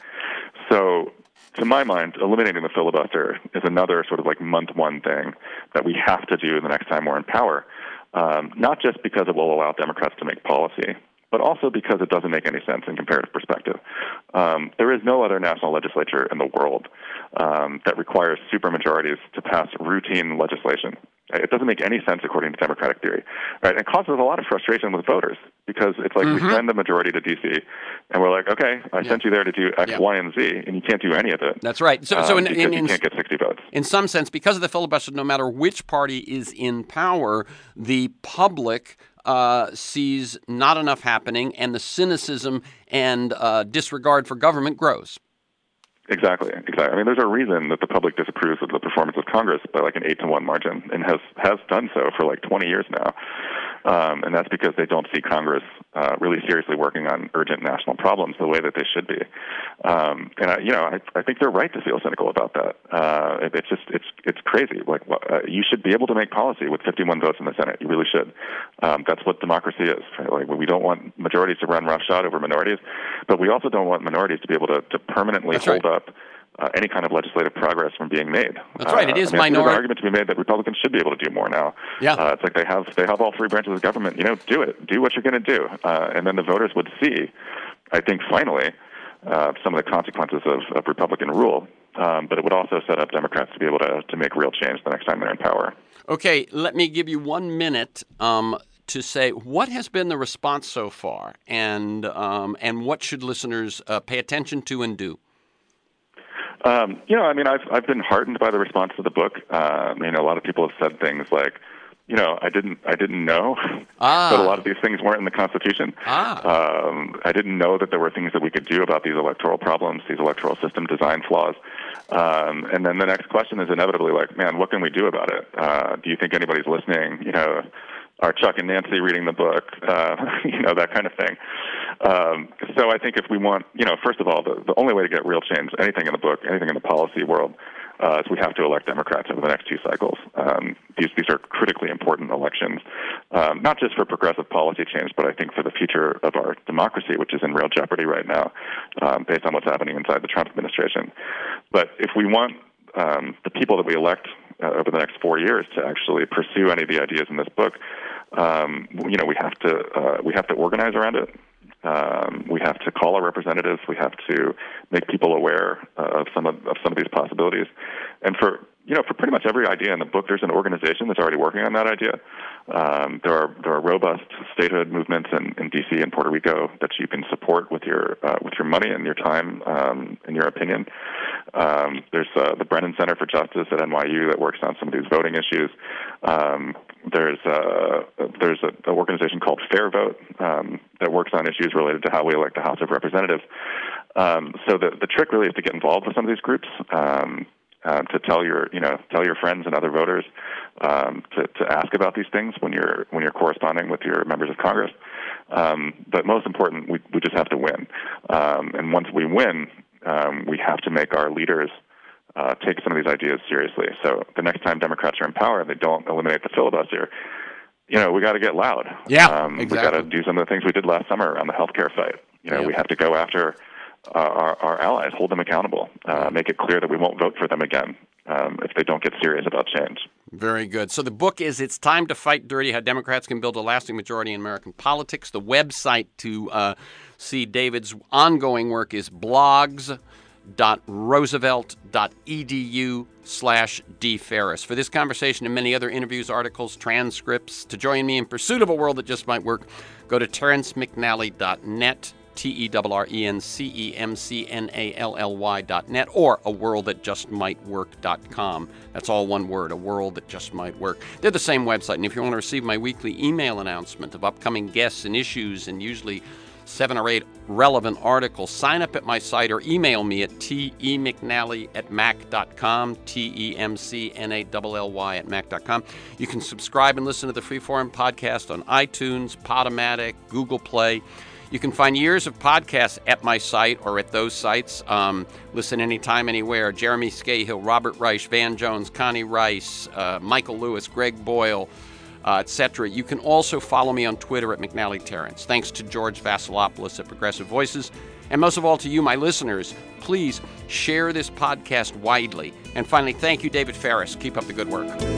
So, to my mind, eliminating the filibuster is another sort of like month one thing that we have to do the next time we're in power. Um, not just because it will allow Democrats to make policy, but also because it doesn't make any sense in comparative perspective. Um, there is no other national legislature in the world um, that requires supermajorities to pass routine legislation. It doesn't make any sense according to Democratic theory, right? And it causes a lot of frustration with voters because it's like mm-hmm. we send the majority to D C, and we're like, okay, I yeah. sent you there to do X, yeah. Y, and Z, and you can't do any of it. That's right. So, um, so in, because in, you in, can't get sixty votes. In some sense, because of the filibuster, no matter which party is in power, the public uh, sees not enough happening, and the cynicism and uh, disregard for government grows. Exactly, exactly. I mean, there's a reason that the public disapproves of the performance of Congress by like an eight to one margin, and has has done so for like twenty years now. Um, and that's because they don't see Congress uh, really seriously working on urgent national problems the way that they should be. Um, and I, you know, I, I think they're right to feel cynical about that. Uh, it, it's just it's it's crazy. Like uh, you should be able to make policy with fifty-one votes in the Senate. You really should. Um, that's what democracy is. Right? Like we don't want majorities to run roughshod over minorities, but we also don't want minorities to be able to, to permanently that's hold right. up Uh, any kind of legislative progress from being made. That's right. It is uh, I mean, minority. There's an argument to be made that Republicans should be able to do more now. Yeah. Uh, it's like they have they have all three branches of government. You know, do it. Do what you're going to do, uh, and then the voters would see, I think, finally, uh, some of the consequences of, of Republican rule. Um, but it would also set up Democrats to be able to to make real change the next time they're in power. Okay, let me give you one minute. Um, to say what has been the response so far, and um, and what should listeners uh, pay attention to and do? Um, you know, I mean, I've I've been heartened by the response to the book. Uh, I mean, a lot of people have said things like, you know, I didn't I didn't know ah. that a lot of these things weren't in the Constitution. Ah. Um, I didn't know that there were things that we could do about these electoral problems, these electoral system design flaws. Um, and then the next question is inevitably like, man, what can we do about it? Uh, do you think anybody's listening? You know, are Chuck and Nancy reading the book? Uh, you know, that kind of thing. Um, so I think if we want, you know, first of all, the, the only way to get real change, anything in the book, anything in the policy world, uh, is we have to elect Democrats over the next two cycles. Um, these these are critically important elections, um, not just for progressive policy change, but I think for the future of our democracy, which is in real jeopardy right now, um, based on what's happening inside the Trump administration. But if we want um, the people that we elect uh, over the next four years to actually pursue any of the ideas in this book, um, you know, we have to uh, we have to organize around it. Um, we have to call our representatives. We have to make people aware uh, of some of, of some of these possibilities. And for you know, for pretty much every idea in the book, there's an organization that's already working on that idea. Um, there are there are robust statehood movements in, in D C and Puerto Rico that you can support with your uh, with your money and your time um, and your opinion. Um, there's uh, the Brennan Center for Justice at N Y U that works on some of these voting issues. Um, there's uh, there's an organization called Fair Vote um, that works on issues related to how we elect the House of Representatives. Um, so the the trick really is to get involved with some of these groups. Um, uh, to tell your, you know, tell your friends and other voters um, to, to ask about these things when you're when you're corresponding with your members of Congress. Um, but most important, we we just have to win. Um, and once we win, um, we have to make our leaders uh, take some of these ideas seriously. So the next time Democrats are in power and they don't eliminate the filibuster, you know, we got to get loud. Yeah, um, exactly. We got to do some of the things we did last summer around the healthcare fight. You know, yeah. we have to go after uh, our, our allies, hold them accountable, uh, make it clear that we won't vote for them again um, if they don't get serious about change. Very good. So the book is It's Time to Fight Dirty, How Democrats Can Build a Lasting Majority in American Politics. The website to uh, see David's ongoing work is blogs dot roosevelt dot e d u slash d ferris. For this conversation and many other interviews, articles, transcripts, to join me in pursuit of a world that just might work, go to terrence mcnally dot net, T E R R E N C E M C N A L L Y dot net, or a world that just might work dot com. That's all one word, a world that just might work. They're the same website. And if you want to receive my weekly email announcement of upcoming guests and issues, and usually seven or eight relevant articles, sign up at my site or email me at temcnally at mac dot com, T E M C N A L L Y at mac dot com. You can subscribe and listen to the Freeform podcast on iTunes, Podomatic, Google Play. You can find years of podcasts at my site or at those sites. Um, listen anytime, anywhere. Jeremy Scahill, Robert Reich, Van Jones, Connie Rice, uh, Michael Lewis, Greg Boyle, Uh, et cetera. You can also follow me on Twitter at McNally Terrence. Thanks to George Vasilopoulos at Progressive Voices. And most of all to you, my listeners, please share this podcast widely. And finally, thank you, David Ferris. Keep up the good work.